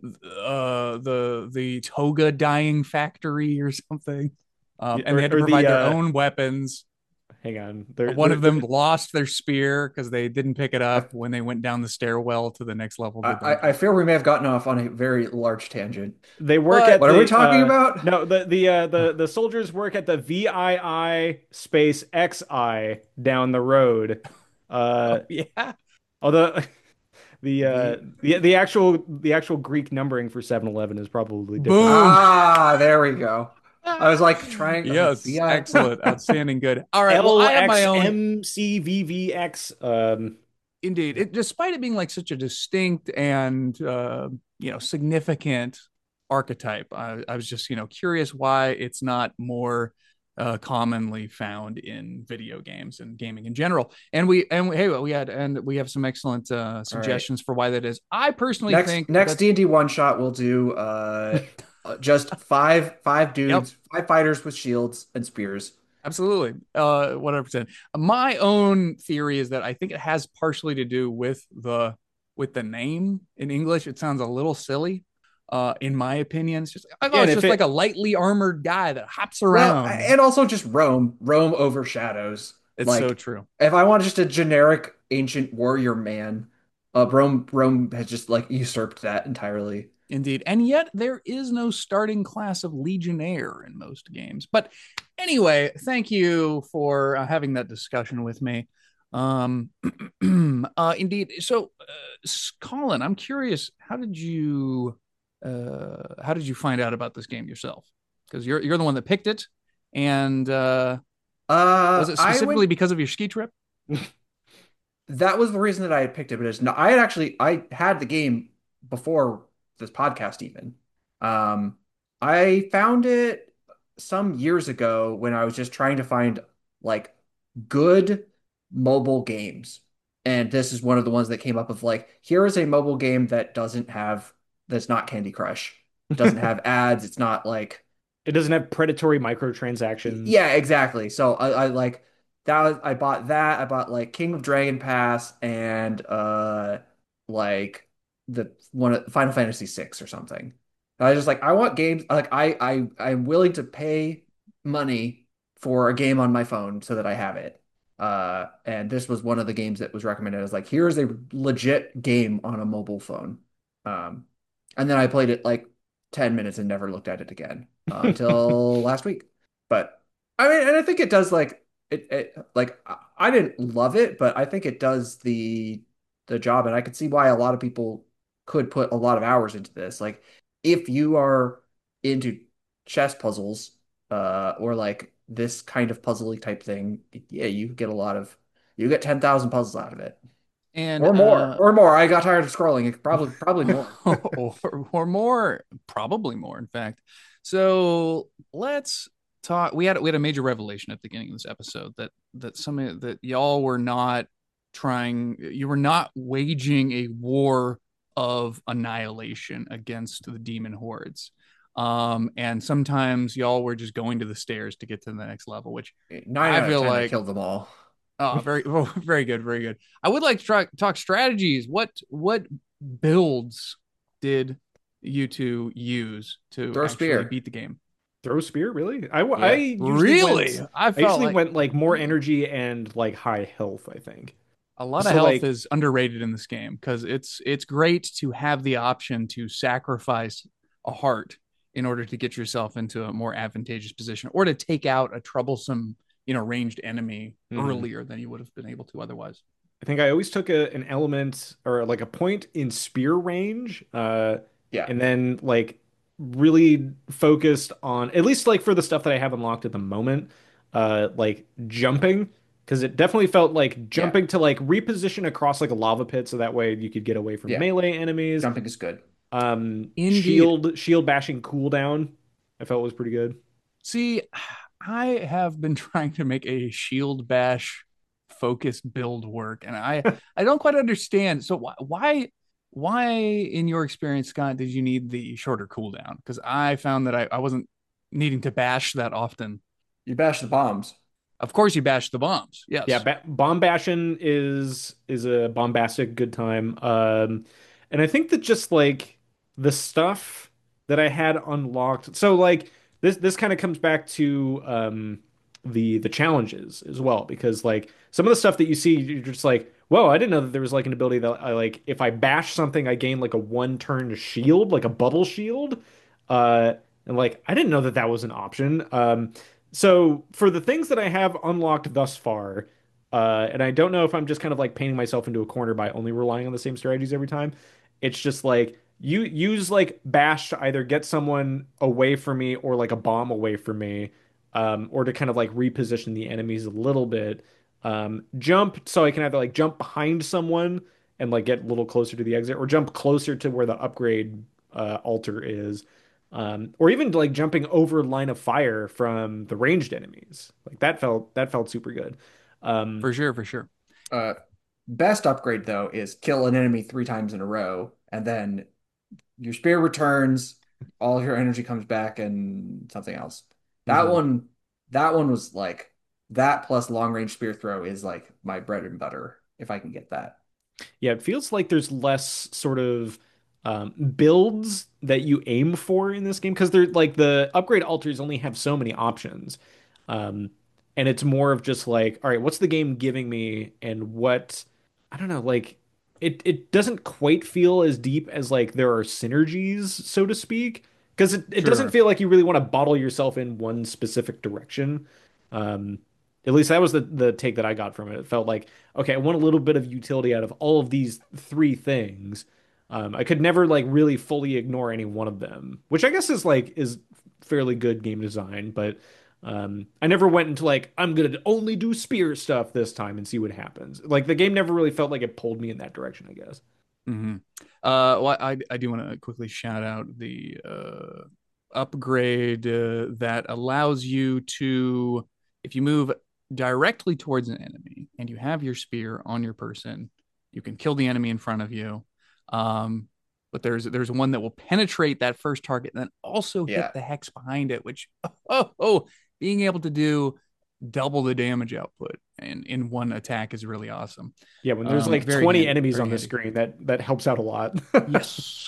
Speaker 3: uh the the toga dyeing factory or something. Um, and they
Speaker 1: Or,
Speaker 3: had to
Speaker 1: or the
Speaker 3: provide their
Speaker 1: uh
Speaker 3: own weapons.
Speaker 1: hang on. There,
Speaker 3: One
Speaker 1: there,
Speaker 3: of
Speaker 1: there
Speaker 3: them lost their spear because they didn't pick it
Speaker 2: I,
Speaker 3: up when they went down the stairwell to the next level of the
Speaker 2: I,
Speaker 3: dungeon.
Speaker 2: I feel we may have gotten off on a very large tangent.
Speaker 1: They work
Speaker 3: But
Speaker 1: at
Speaker 2: What are we
Speaker 1: the
Speaker 2: talking
Speaker 1: uh
Speaker 2: about?
Speaker 1: no the the uh the the soldiers work at the V I I space X I down the road. Uh
Speaker 3: oh yeah,
Speaker 1: although the uh
Speaker 2: V.
Speaker 1: the the actual the actual Greek numbering for Seven Eleven is probably different.
Speaker 3: boom.
Speaker 2: Ah, there we go. I was like trying. I was like,
Speaker 3: Yes,
Speaker 2: V I.
Speaker 3: excellent, outstanding, good. All right, well, I have my own.
Speaker 1: L X M C V V X um
Speaker 3: Indeed, it, despite it being like such a distinct and uh, you know significant archetype, I, I was just you know curious why it's not more uh, commonly found in video games and gaming in general. And we and we, hey, we had and we have some excellent uh,
Speaker 2: All right.
Speaker 3: suggestions for why that is. I personally
Speaker 2: Next
Speaker 3: think
Speaker 2: next
Speaker 3: that
Speaker 2: D and D one shot we'll do uh uh, just five five
Speaker 3: yep,
Speaker 2: dudes, five fighters with shields and spears.
Speaker 3: absolutely. Uh, one hundred percent. My own theory is that I think it has partially to do with the with the name in English. It sounds a little silly. Uh, in my opinion, it's just I
Speaker 1: yeah,
Speaker 3: thought
Speaker 1: and
Speaker 3: it's
Speaker 1: if
Speaker 3: just like a
Speaker 1: it
Speaker 3: lightly armored guy that hops
Speaker 2: Well,
Speaker 3: around.
Speaker 2: and also just Rome. Rome overshadows.
Speaker 3: It's so
Speaker 2: Like
Speaker 3: true.
Speaker 2: if I want just a generic ancient warrior man, uh Rome Rome has just like usurped that entirely.
Speaker 3: Indeed. And yet there is no starting class of Legionnaire in most games. But anyway, thank you for uh, having that discussion with me. Um, uh, indeed. So, uh, Colin, I'm curious, how did you uh, how did you find out about this game yourself? Because you're you're the one that picked it, and uh,
Speaker 2: Uh
Speaker 3: was it
Speaker 2: I
Speaker 3: specifically
Speaker 2: went
Speaker 3: because of your ski trip?
Speaker 2: that was the reason that I had picked it, but it's not, I had actually I had the game before this podcast even. Um, I found it some years ago when I was just trying to find like good mobile games. And this is one of the ones that came up of like, here is a mobile game that doesn't have that's not Candy Crush. Doesn't have ads. It's not like
Speaker 1: it doesn't have predatory microtransactions.
Speaker 2: yeah, exactly. So I, I like that was I bought that. I bought like King of Dragon Pass and uh like the one of Final Fantasy six or something. And I just like I want games like I I I'm willing to pay money for a game on my phone so that I have it. Uh and this was one of the games that was recommended as like here is a legit game on a mobile phone. Um and then I played it like ten minutes and never looked at it again uh, until last week. But I mean, and I think it does like it, it like I I didn't love it, but I think it does the the job, and I could see why a lot of people could put a lot of hours into this. Like if you are into chess puzzles, uh, or like this kind of puzzly type thing, yeah, you get a lot of you get ten thousand puzzles out of it.
Speaker 3: And
Speaker 2: Or more,
Speaker 3: uh
Speaker 2: or more. I got tired of scrolling. Probably, probably more.
Speaker 3: or, or more, probably more, in fact. So let's talk. We had we had a major revelation at the beginning of this episode that that some that y'all were not trying. You were not waging a war of annihilation against the demon hordes. Um, and sometimes y'all were just going to the stairs to get to the next level, which
Speaker 2: Nine
Speaker 3: I
Speaker 2: out of
Speaker 3: feel
Speaker 2: ten, I
Speaker 3: like
Speaker 2: killed them all.
Speaker 3: oh, very, oh, very good, very good. I would like to try, talk strategies. What what builds did you two use to
Speaker 2: Throw
Speaker 3: actually
Speaker 2: spear.
Speaker 3: beat the game?
Speaker 1: Throw spear, really? I, w- I
Speaker 2: Yeah.
Speaker 1: usually
Speaker 3: Really?
Speaker 1: went
Speaker 3: I
Speaker 1: I
Speaker 3: felt
Speaker 1: usually
Speaker 3: like
Speaker 1: went like more
Speaker 3: hmm,
Speaker 1: energy and like high health, I think.
Speaker 3: a lot of
Speaker 1: So
Speaker 3: health
Speaker 1: like
Speaker 3: is underrated in this game because it's it's great to have the option to sacrifice a heart in order to get yourself into a more advantageous position or to take out a troublesome, you know, ranged enemy
Speaker 1: mhm.
Speaker 3: earlier than you would have been able to otherwise.
Speaker 1: I think I always took a, an element or like a point in spear range, uh,
Speaker 2: Yeah.
Speaker 1: and then like really focused on at least like for the stuff that I have unlocked at the moment, uh, like jumping, because it definitely felt like
Speaker 2: Yeah.
Speaker 1: jumping to like reposition across like a lava pit so that way you could get away from
Speaker 2: Yeah.
Speaker 1: melee enemies.
Speaker 2: Jumping is good.
Speaker 1: Um,
Speaker 3: Indeed.
Speaker 1: shield shield bashing cooldown, I felt was pretty good.
Speaker 3: See, I have been trying to make a shield bash focused build work, and I I don't quite understand. So why why why in your experience, Scott, did you need the shorter cooldown? Because I found that I, I wasn't needing to bash that often.
Speaker 2: You bash the bombs.
Speaker 3: Of course, you bash the bombs.
Speaker 1: Yeah,
Speaker 3: Yes,
Speaker 1: ba bomb bashing is is a bombastic good time. Um, and I think that just like the stuff that I had unlocked. So like this this kind of comes back to um the the challenges as well because like some of the stuff that you see you're just like, whoa, I didn't know that there was like an ability that I like if I bash something I gain like a one turn shield, like a bubble shield. Uh, and like I didn't know that that was an option. Um, so for the things that I have unlocked thus far, uh, and I don't know if I'm just kind of like painting myself into a corner by only relying on the same strategies every time. It's just like you use like bash to either get someone away from me or like a bomb away from me, um, or to kind of like reposition the enemies a little bit. Um, jump so I can either like jump behind someone and like get a little closer to the exit, or jump closer to where the upgrade uh, altar is. Um, or even like jumping over line of fire from the ranged enemies. Like that felt that felt super good. Um,
Speaker 3: for sure, for sure.
Speaker 2: Uh, Best upgrade though is kill an enemy three times in a row, and then your spear returns, all of your energy comes back, and something else. That
Speaker 1: mhm.
Speaker 2: one, that one was like that plus long range spear throw is like my bread and butter if I can get that.
Speaker 1: Yeah, it feels like there's less sort of um, builds that you aim for in this game because they're like the upgrade altars only have so many options. Um, and it's more of just like, all right, what's the game giving me and what I don't know, like it it doesn't quite feel as deep as like there are synergies, so to speak, because it, it doesn't
Speaker 3: Sure.
Speaker 1: feel like you really want to bottle yourself in one specific direction. Um, at least that was the the take that I got from it. It felt like, okay, I want a little bit of utility out of all of these three things. Um, I could never like really fully ignore any one of them, which I guess is like is fairly good game design, but um, I never went into like I'm gonna only do spear stuff this time and see what happens. Like the game never really felt like it pulled me in that direction, I guess.
Speaker 3: Mm-hmm. Uh, well, I I do want to quickly shout out the uh, upgrade uh, that allows you to, if you move directly towards an enemy and you have your spear on your person, you can kill the enemy in front of you. Um, but there's there's one that will penetrate that first target and then also hit
Speaker 2: Yeah.
Speaker 3: the hex behind it, which oh oh, being able to do double the damage output in in one attack is really awesome.
Speaker 1: Yeah, when there's
Speaker 3: Um,
Speaker 1: like
Speaker 3: very
Speaker 1: twenty
Speaker 3: handy,
Speaker 1: enemies
Speaker 3: very
Speaker 1: on the
Speaker 3: handy.
Speaker 1: screen, that that helps out a lot.
Speaker 3: Yes.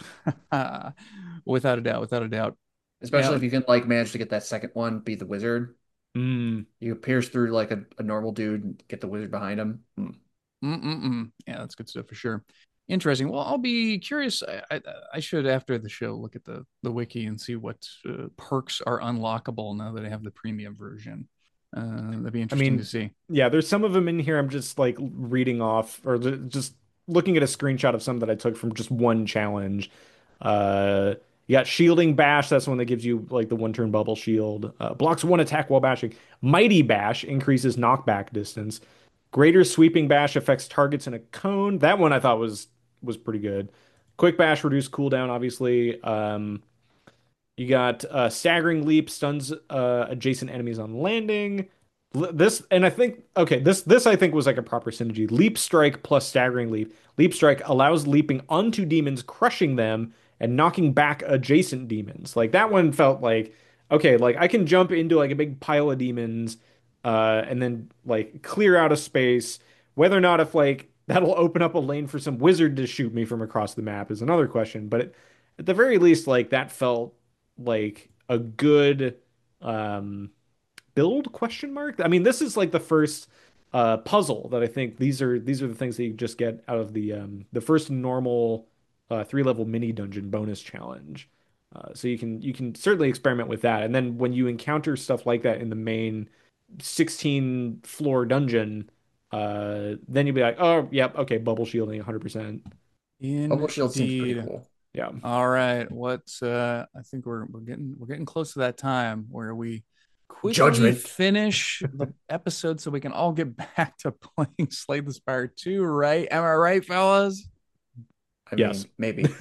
Speaker 3: Without a doubt, without a doubt.
Speaker 2: Especially
Speaker 3: Yeah.
Speaker 2: if you can like manage to get that second one, be the wizard.
Speaker 1: Mm.
Speaker 2: You pierce through like a, a normal dude and get the wizard behind him. Hmm.
Speaker 3: Mm-mm-mm. Yeah, that's good stuff for sure. Interesting. Well, I'll be curious. I, I, I should, after the show, look at the, the wiki and see what uh, perks are unlockable now that I have the premium version. Uh, that'd be
Speaker 1: I
Speaker 3: interesting to
Speaker 1: mean,
Speaker 3: see.
Speaker 1: yeah, there's some of them in here I'm just like reading off or ju- just looking at a screenshot of some that I took from just one challenge. Uh, you got Shielding Bash, that's one that gives you like the one turn bubble shield. Uh, blocks one attack while bashing. Mighty Bash increases knockback distance. Greater Sweeping Bash affects targets in a cone. That one I thought was was pretty good. Quick Bash reduced cooldown, obviously. Um, you got uh, staggering leap stuns uh, adjacent enemies on landing. L- This and I think okay, this this I think was like a proper synergy. Leap strike plus staggering leap. Leap strike allows leaping onto demons, crushing them and knocking back adjacent demons. Like that one felt like okay, like I can jump into like a big pile of demons uh and then like clear out a space. Whether or not if like that'll open up a lane for some wizard to shoot me from across the map is another question, but it, at the very least like that felt like a good um build question mark. I mean, this is like the first uh puzzle that I think these are these are the things that you just get out of the um the first normal uh three level mini dungeon bonus challenge. Uh, so you can you can certainly experiment with that. And then when you encounter stuff like that in the main sixteen floor dungeon, uh then you'll be like, "Oh, yep, okay, bubble shielding one hundred percent."
Speaker 2: Bubble Shield seems pretty
Speaker 3: Indeed.
Speaker 2: cool.
Speaker 1: Yeah.
Speaker 3: All right. What's uh I think we're we're getting we're getting close to that time where we quickly
Speaker 2: Judgment.
Speaker 3: finish the episode so we can all get back to playing Slay the Spire two, right? Am I right, fellas?
Speaker 2: I
Speaker 1: Yes.
Speaker 2: mean, maybe,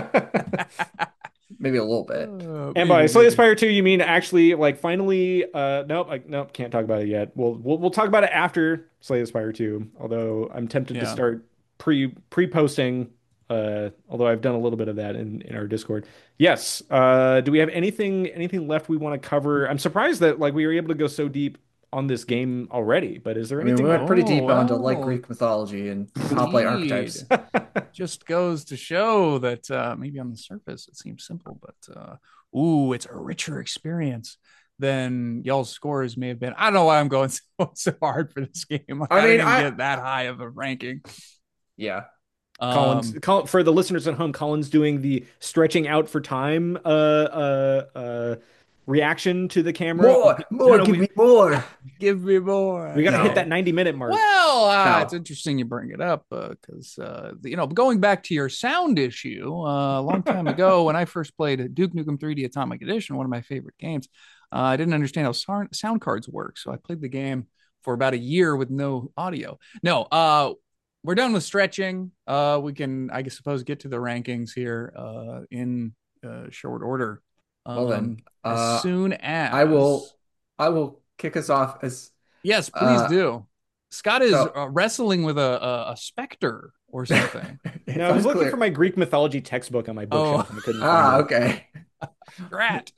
Speaker 2: maybe a little bit.
Speaker 3: Uh,
Speaker 1: And by
Speaker 3: maybe,
Speaker 1: Slay the
Speaker 3: maybe.
Speaker 1: Spire two, you mean actually like finally uh nope, like nope, can't talk about it yet. We'll we'll we'll talk about it after Slay the Spire two, although I'm tempted to
Speaker 3: Yeah.
Speaker 1: start pre pre-posting uh although I've done a little bit of that in in our Discord. Yes. Uh do we have anything anything left we want to cover? I'm surprised that like we were able to go so deep on this game already, but is there
Speaker 2: I mean, we
Speaker 1: anything
Speaker 2: went
Speaker 1: that
Speaker 2: pretty
Speaker 3: Oh,
Speaker 2: deep onto like
Speaker 3: well,
Speaker 2: Greek mythology and hoplite
Speaker 3: indeed.
Speaker 2: archetypes.
Speaker 3: Just goes to show that uh, maybe on the surface it seems simple, but uh, ooh, it's a richer experience than y'all's scores may have been. I don't know why I'm going so, so hard for this game.
Speaker 2: I
Speaker 3: I
Speaker 2: mean,
Speaker 3: didn't even
Speaker 2: I
Speaker 3: get that high of a ranking.
Speaker 2: yeah.
Speaker 1: Colin's
Speaker 3: Um,
Speaker 1: Col for the listeners at home, Colin's doing the stretching out for time uh uh uh reaction to the camera.
Speaker 2: More,
Speaker 1: No,
Speaker 2: more,
Speaker 1: no,
Speaker 2: give
Speaker 1: we
Speaker 2: me more.
Speaker 3: give me more.
Speaker 1: we got to hit
Speaker 2: No,
Speaker 1: that ninety minute mark.
Speaker 3: Well, uh, it's
Speaker 2: no.
Speaker 3: interesting you bring it up because, uh, uh, you know, going back to your sound issue, uh, a long time ago when I first played Duke Nukem three D Atomic Edition, one of my favorite games, uh, I didn't understand how sound, sound cards work. So I played the game for about a year with no audio. No, uh, we're done with stretching. Uh, we can, I guess, suppose, get to the rankings here uh, in uh, short order.
Speaker 2: Well then,
Speaker 3: Um, as
Speaker 2: uh,
Speaker 3: soon
Speaker 2: I
Speaker 3: as
Speaker 2: will, I will kick us off as
Speaker 3: Yes, please
Speaker 2: uh.
Speaker 3: do. Scott is
Speaker 2: So
Speaker 3: uh, wraestling with a, a a specter or something.
Speaker 1: No,
Speaker 2: it's
Speaker 1: I was looking for
Speaker 2: unclear.
Speaker 1: my Greek mythology textbook on my
Speaker 3: Oh,
Speaker 1: bookshelf and I couldn't find
Speaker 2: Ah,
Speaker 1: it.
Speaker 2: okay.
Speaker 3: rat.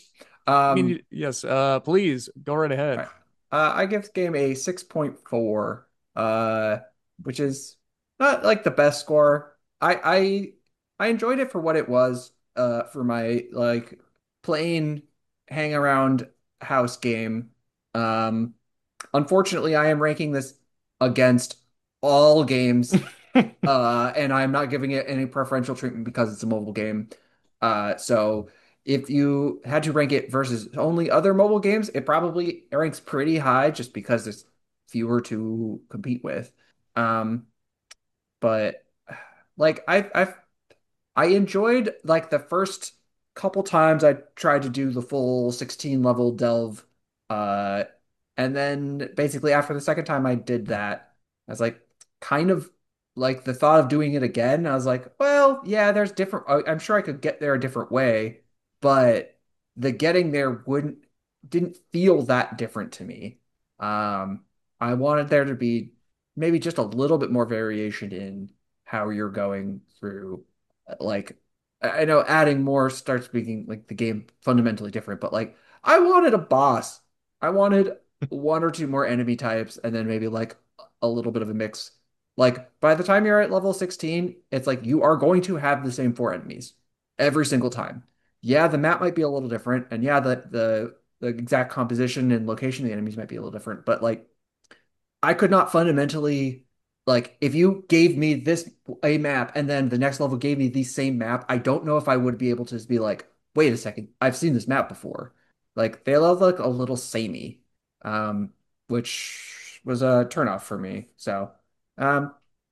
Speaker 3: I
Speaker 2: Um,
Speaker 3: mean, yes. Uh, please go right
Speaker 2: all
Speaker 3: ahead.
Speaker 2: right. Uh, I give the game a six point four, uh, which is not like the best score. I I I enjoyed it for what it was, uh, for my like plain hang around house game. Um, Unfortunately, I am ranking this against all games, uh, and I'm not giving it any preferential treatment because it's a mobile game. Uh, so if you had to rank it versus only other mobile games, it probably ranks pretty high just because there's fewer to compete with. Um, but like I I've I enjoyed like the first couple times I tried to do the full sixteen level delve. Uh, and then basically after the second time I did that, I was like kind of like the thought of doing it again. I was like, well, yeah, there's different. I- I'm sure I could get there a different way, but the getting there wouldn't didn't feel that different to me. Um, I wanted there to be maybe just a little bit more variation in how you're going through like I know adding more starts making like the game fundamentally different, but like I wanted a boss. I wanted one or two more enemy types and then maybe like a little bit of a mix. Like by the time you're at level sixteen, it's like you are going to have the same four enemies every single time. Yeah, the map might be a little different, and yeah, the the the exact composition and location of the enemies might be a little different, but like I could not fundamentally like if you gave me this a map and then the next level gave me the same map, I don't know if I would be able to just be like, wait a second, I've seen this map before. Like they look like a little samey, um, which was a turnoff for me. So, um,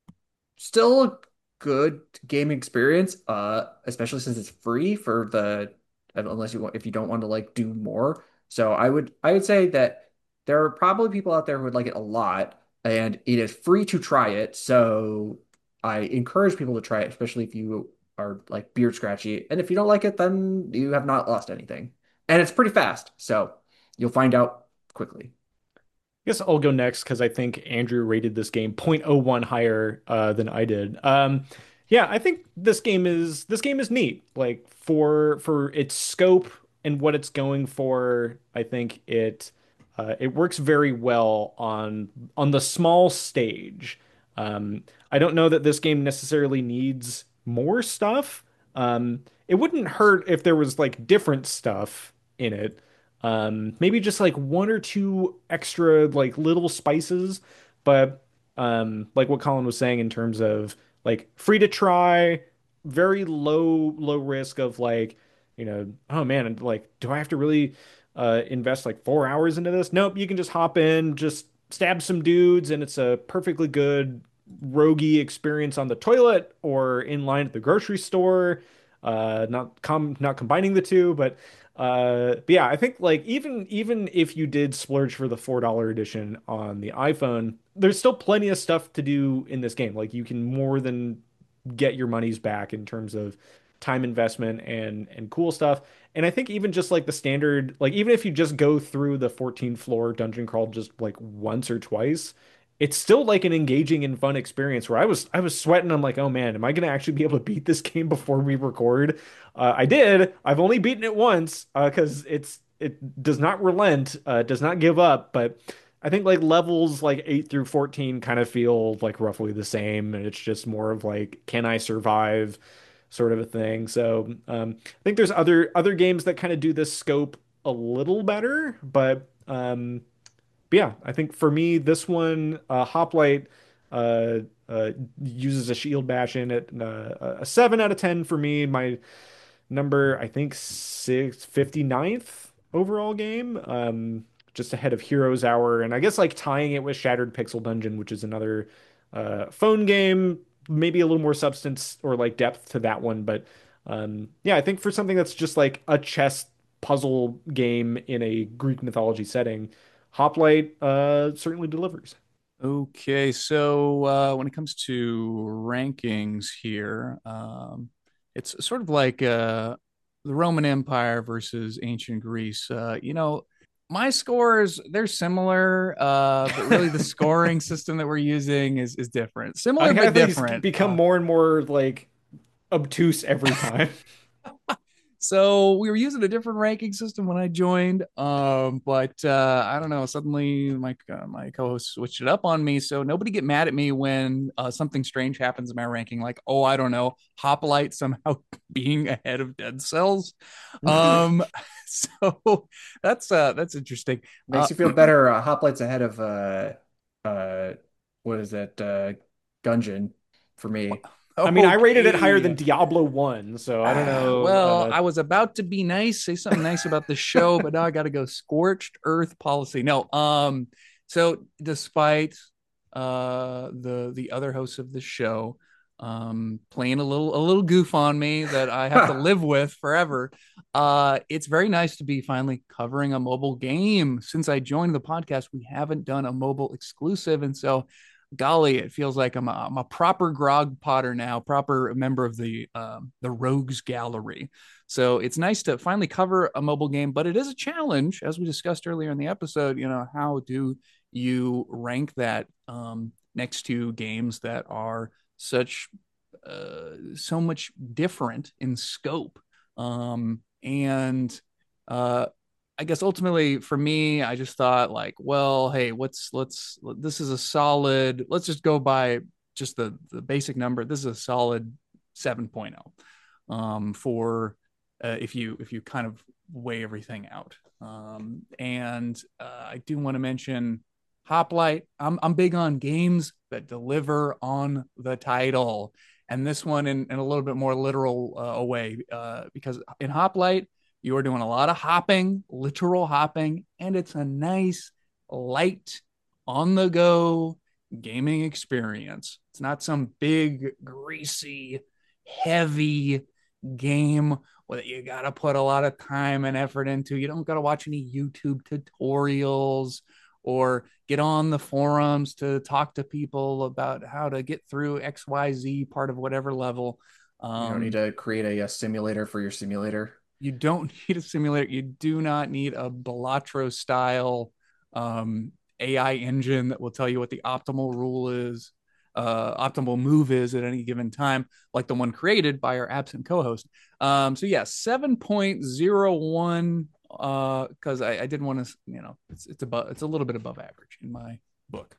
Speaker 2: still a good gaming experience, uh, especially since it's free for the unless you want if you don't want to like do more. So I would I would say that there are probably people out there who would like it a lot, and it is free to try it. So I encourage people to try it, especially if you are like beard scratchy. And if you don't like it, then you have not lost anything. And it's pretty fast, so you'll find out quickly.
Speaker 1: I guess I'll go next because I think Andrew rated this game zero point zero one higher uh, than I did. Um, yeah, I think this game is this game is neat. Like for for its scope and what it's going for, I think it uh, it works very well on on the small stage. Um, I don't know that this game necessarily needs more stuff. Um, it wouldn't hurt if there was like different stuff in it. Um, maybe just like one or two extra like little spices, but um, like what Colin was saying in terms of like free to try, very low low risk of like, you know, oh man, and like, do I have to really uh invest like four hours into this? Nope, you can just hop in, just stab some dudes, and it's a perfectly good roguey experience on the toilet or in line at the grocery store. Uh, not com not combining the two, but uh, but yeah, I think like even even if you did splurge for the four dollar edition on the iPhone, there's still plenty of stuff to do in this game. Like you can more than get your money's back in terms of time investment and and cool stuff. And I think even just like the standard, like even if you just go through the fourteen floor dungeon crawl just like once or twice, it's still like an engaging and fun experience where I was I was sweating. I'm like, oh man, am I gonna actually be able to beat this game before we record? Uh, I did. I've only beaten it once uh, because it's it does not relent, uh, does not give up. But I think like levels like eight through fourteen kind of feel like roughly the same, and it's just more of like, can I survive, sort of a thing. So um, I think there's other other games that kind of do this scope a little better, but um, but yeah, I think for me, this one, uh, Hoplite, uh, uh, uses a shield bash in it. Uh, a seven out of ten for me. My number, I think, six fifty ninth overall game. Um, just ahead of Heroes Hour. And I guess like tying it with Shattered Pixel Dungeon, which is another uh, phone game, maybe a little more substance or like depth to that one. But um, yeah, I think for something that's just like a chess puzzle game in a Greek mythology setting, Hoplite uh, certainly delivers.
Speaker 3: Okay, so uh, when it comes to rankings here, um, it's sort of like uh, the Roman Empire versus ancient Greece. Uh, you know, my scores, they're similar, uh, but really the scoring system that we're using is is different.
Speaker 1: I
Speaker 3: Similar
Speaker 1: kind
Speaker 3: but
Speaker 1: of think it's
Speaker 3: different.
Speaker 1: become
Speaker 3: Uh,
Speaker 1: more and more like obtuse every time.
Speaker 3: So we were using a different ranking system when I joined, um, but uh, I don't know. Suddenly, my uh, my co-host switched it up on me. So nobody get mad at me when uh, something strange happens in my ranking, like oh, I don't know, Hoplite somehow being ahead of Dead Cells. Um, so that's uh, that's interesting. Uh,
Speaker 2: Makes you feel better. Uh, Hoplite's ahead of uh uh what is that uh Gungeon for me.
Speaker 1: I mean, I rated it higher than
Speaker 3: okay.
Speaker 1: Diablo one, so I don't
Speaker 3: Ah,
Speaker 1: know.
Speaker 3: well,
Speaker 1: Uh,
Speaker 3: I was about to be nice, say something nice about the show, but now I got to go scorched earth policy. No, um, so despite uh the the other hosts of the show um playing a little a little goof on me that I have to live with forever, uh, it's very nice to be finally covering a mobile game. Since I joined the podcast, we haven't done a mobile exclusive, and so golly, it feels like I'm a, I'm a proper grog potter now, proper member of the um, the Rogues Gallery. So it's nice to finally cover a mobile game, but it is a challenge, as we discussed earlier in the episode. You know, how do you rank that um, next to games that are such uh, so much different in scope? Um, and uh, I guess ultimately for me, I just thought like, well, hey, what's let's this is a solid. Let's just go by just the the basic number. This is a solid 7.0 um, for uh, if you if you kind of weigh everything out. Um, and uh, I do want to mention Hoplite. I'm I'm big on games that deliver on the title, and this one in, in a little bit more literal uh, way, uh, because in Hoplite you are doing a lot of hopping, literal hopping, and it's a nice, light, on the go gaming experience. It's not some big, greasy, heavy game that you got to put a lot of time and effort into. You don't got to watch any YouTube tutorials or get on the forums to talk to people about how to get through X Y Z part of whatever level.
Speaker 2: You don't need
Speaker 3: Um,
Speaker 2: to create a, a simulator for your simulator.
Speaker 3: you don't need a simulator. You do not need a Balatro style um, A I engine that will tell you what the optimal rule is, uh, optimal move is at any given time, like the one created by our absent co-host. Um, so yeah, seven point zero one because uh, I, I didn't want to, you know, it's it's above, it's a little bit above average in my book.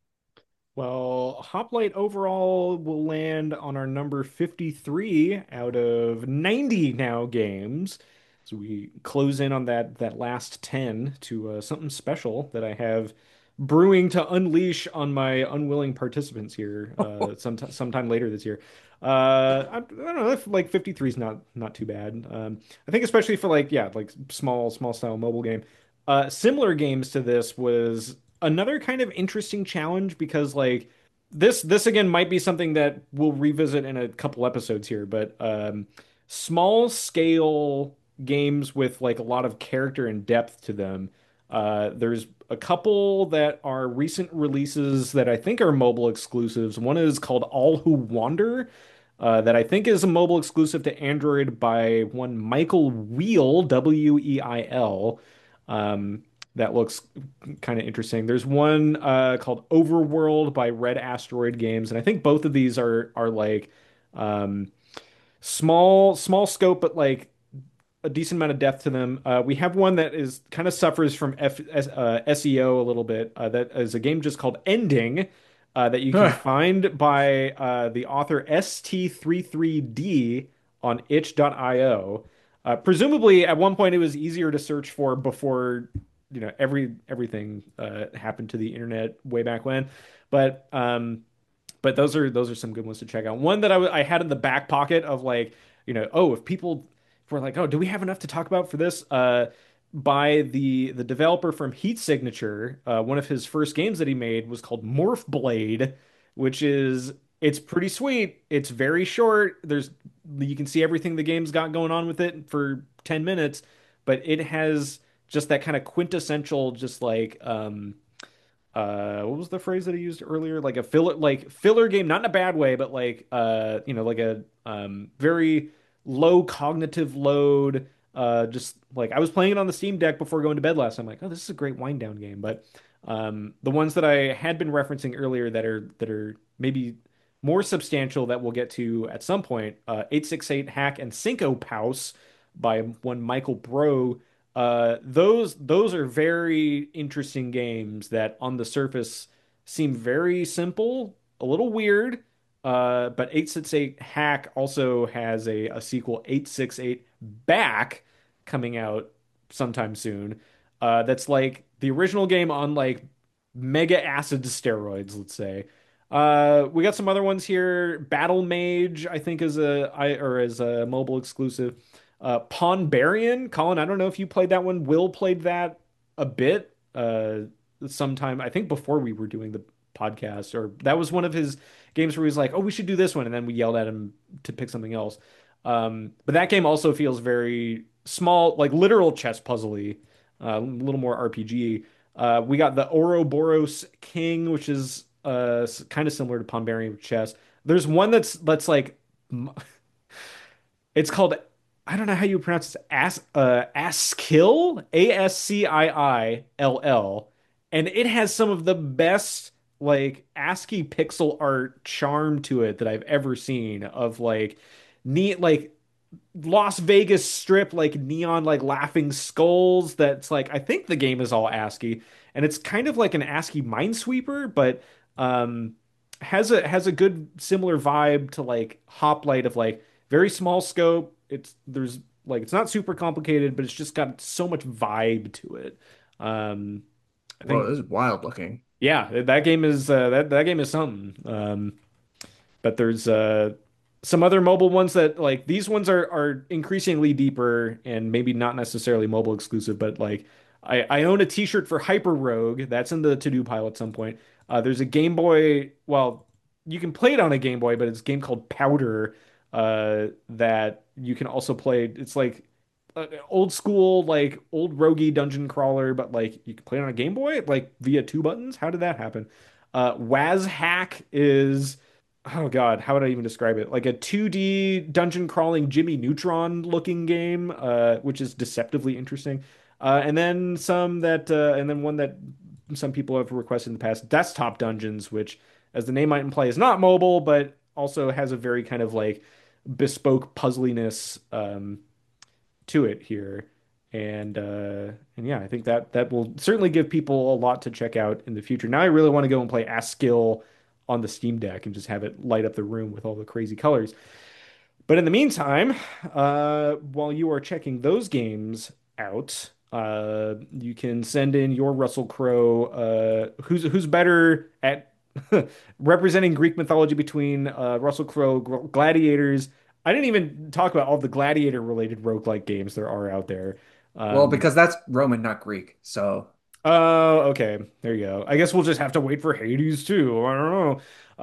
Speaker 1: Well, Hoplite overall will land on our number fifty-three out of ninety now games. So we close in on that that last ten to uh, something special that I have brewing to unleash on my unwilling participants here uh, sometime sometime later this year. Uh, I, I don't know if like fifty-three is not not too bad. Um, I think especially for like yeah, like small small style mobile game. Uh, similar games to this was another kind of interesting challenge because like this this again might be something that we'll revisit in a couple episodes here, but um, small scale games with like a lot of character and depth to them. Uh, there's a couple that are recent releases that I think are mobile exclusives. One is called All Who Wander, uh, that I think is a mobile exclusive to Android by one Michael Wheel, W E I L. Um, that looks kind of interesting. There's one uh, called Overworld by Red Asteroid Games, and I think both of these are are like um, small small scope, but like a decent amount of depth to them. Uh, we have one that is kind of suffers from F, uh, S E O a little bit. Uh, that is a game just called Ending. Uh, that you can find by uh, the author S T thirty-three D on itch dot i o. Uh, presumably, at one point, it was easier to search for before you know every everything uh, happened to the internet way back when. But um, but those are those are some good ones to check out. One that I, w- I had in the back pocket of like, you know, oh, if people were like, oh, do we have enough to talk about for this? Uh, by the the developer from Heat Signature, uh, one of his first games that he made was called Morph Blade, which is it's pretty sweet. It's very short. There's you can see everything the game's got going on with it for ten minutes, but it has just that kind of quintessential, just like um uh what was the phrase that he used earlier, like a filler like filler game, not in a bad way, but like uh you know like a um very low cognitive load, uh just like I was playing it on the Steam Deck before going to bed last time. I'm like, oh, this is a great wind down game. But um the ones that I had been referencing earlier that are that are maybe more substantial that we'll get to at some point, uh eight six eight Hack and Cinco Paus by one Michael Bro. Uh, those those are very interesting games that on the surface seem very simple, a little weird. Uh, but eight six eight Hack also has a, a sequel, eight six eight Back, coming out sometime soon. Uh, that's like the original game on like mega acid steroids, let's say. Uh, we got some other ones here. Battle Mage, I think, is a I or is a mobile exclusive. Uh, Ponbarian, Colin, I don't know if you played that one. Will played that a bit uh, sometime, I think before we were doing the podcast, or that was one of his games where he was like, oh, we should do this one. And then we yelled at him to pick something else. Um, but that game also feels very small, like literal chess puzzly, uh, a little more R P G. Uh, we got the Ouroboros King, which is uh, kind of similar to Ponbarian with chess. There's one that's that's like it's called, I don't know how you pronounce it. As uh Askill, A S C I I L L, and it has some of the best like ASCII pixel art charm to it that I've ever seen of like neat like Las Vegas Strip like neon like laughing skulls. That's like I think the game is all ASCII, and it's kind of like an ASCII Minesweeper, but um has a has a good similar vibe to like Hoplite of like very small scope. It's there's like it's not super complicated, but it's just got so much vibe to it. Um I
Speaker 2: Whoa,
Speaker 1: think
Speaker 2: this is wild looking.
Speaker 1: Yeah, that game is uh, that that game is something. Um, but there's uh some other mobile ones that like these ones are are increasingly deeper and maybe not necessarily mobile exclusive, but like I I own a t-shirt for Hyper Rogue that's in the to-do pile at some point. Uh, there's a Game Boy, well, you can play it on a Game Boy, but it's a game called Powder uh that you can also play. It's like uh, old school like old roguey dungeon crawler, but like you can play it on a Game Boy like via two buttons. How did that happen? Uh, Waz Hack is oh God, how would I even describe it? Like a two D dungeon crawling Jimmy Neutron looking game, uh, which is deceptively interesting. Uh, and then some that, uh, and then one that some people have requested in the past, Desktop Dungeons, which, as the name might imply, is not mobile, but also has a very kind of like bespoke puzzliness um, to it here. And uh, and yeah, I think that that will certainly give people a lot to check out in the future. Now I really want to go and play Askill on the Steam Deck and just have it light up the room with all the crazy colors. But in the meantime, uh, while you are checking those games out, uh, you can send in your Russell Crowe. Uh, who's who's better at representing Greek mythology between uh, Russell Crowe, Gl- Gladiators. I didn't even talk about all the gladiator related roguelike games there are out there.
Speaker 2: Well,
Speaker 1: Um,
Speaker 2: because that's Roman, not Greek. So
Speaker 1: oh, okay. There you go. I guess we'll just have to wait for Hades too. I don't know.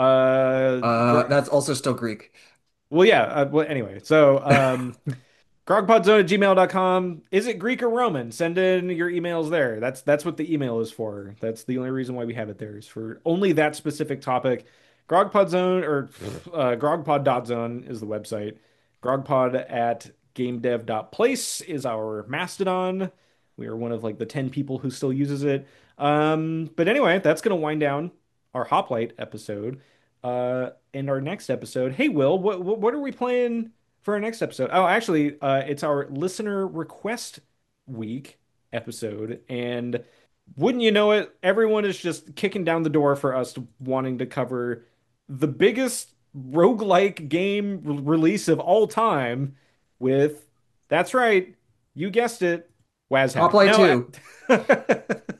Speaker 1: Uh,
Speaker 2: uh,
Speaker 1: Gr-
Speaker 2: that's also still Greek.
Speaker 1: well, yeah. Uh, well, anyway, so um, grogpodzone at gmail dot com. Is it Greek or Roman? Send in your emails there. That's that's what the email is for. That's the only reason why we have it there is for only that specific topic. Grogpodzone or uh, grogpod.zone is the website. Grogpod at gamedev.place is our Mastodon. We are one of like the ten people who still uses it. Um, but anyway, that's going to wind down our Hoplite episode. Uh, and our next episode. Hey, Will, what, what what are we playing for our next episode? Oh, actually, uh, it's our listener request week episode, and wouldn't you know it, everyone is just kicking down the door for us to wanting to cover the biggest roguelike game re- release of all time with, that's right, you guessed it, Wazhack.
Speaker 2: Hoplite
Speaker 1: No,
Speaker 2: two.
Speaker 1: I-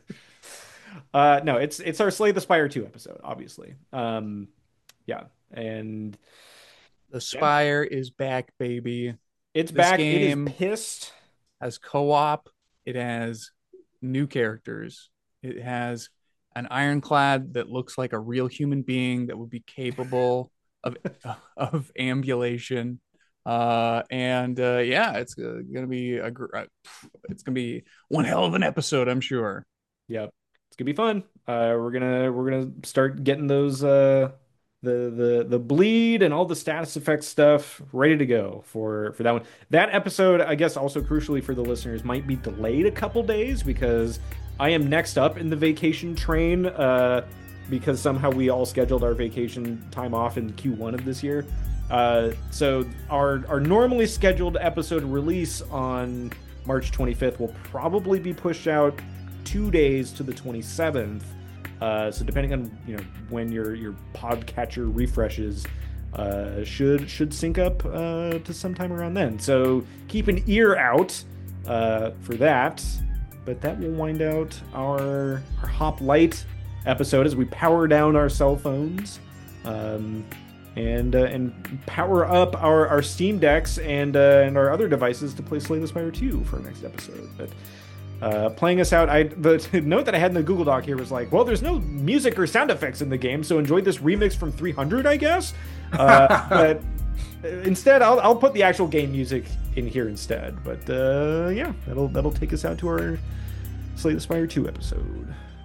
Speaker 1: uh, no, it's it's our Slay the Spire two episode, obviously. Um, yeah, and
Speaker 3: The
Speaker 1: yeah,
Speaker 3: Spire is back, baby.
Speaker 1: it's
Speaker 3: This
Speaker 1: back. It is
Speaker 3: game
Speaker 1: pissed.
Speaker 3: has co-op. It has new characters. It has an ironclad that looks like a real human being that would be capable of of ambulation. Uh, and uh, yeah, it's uh, gonna be a gr- uh, it's gonna be one hell of an episode, I'm sure.
Speaker 1: Yep. It's gonna be fun. Uh, we're gonna we're gonna start getting those uh the the the bleed and all the status effect stuff ready to go for for that one. That episode, I guess, also crucially for the listeners, might be delayed a couple days because I am next up in the vacation train. Uh, because somehow we all scheduled our vacation time off in Q one of this year. Uh, so our our normally scheduled episode release on March twenty-fifth will probably be pushed out two days to the twenty-seventh. Uh, so depending on you know when your your podcatcher refreshes, uh, should should sync up uh, to sometime around then. So keep an ear out uh, for that. But that will wind out our our Hoplite episode as we power down our cell phones. Um, and uh, and power up our, our Steam Decks and uh, and our other devices to play Slay the Spire two for our next episode. But uh, playing us out, I the note that I had in the Google Doc here was like, well, there's no music or sound effects in the game, so enjoy this remix from three hundred, I guess. Uh, but instead, I'll I'll put the actual game music in here instead. But uh, yeah, that'll that'll take us out to our Slay the Spire two episode.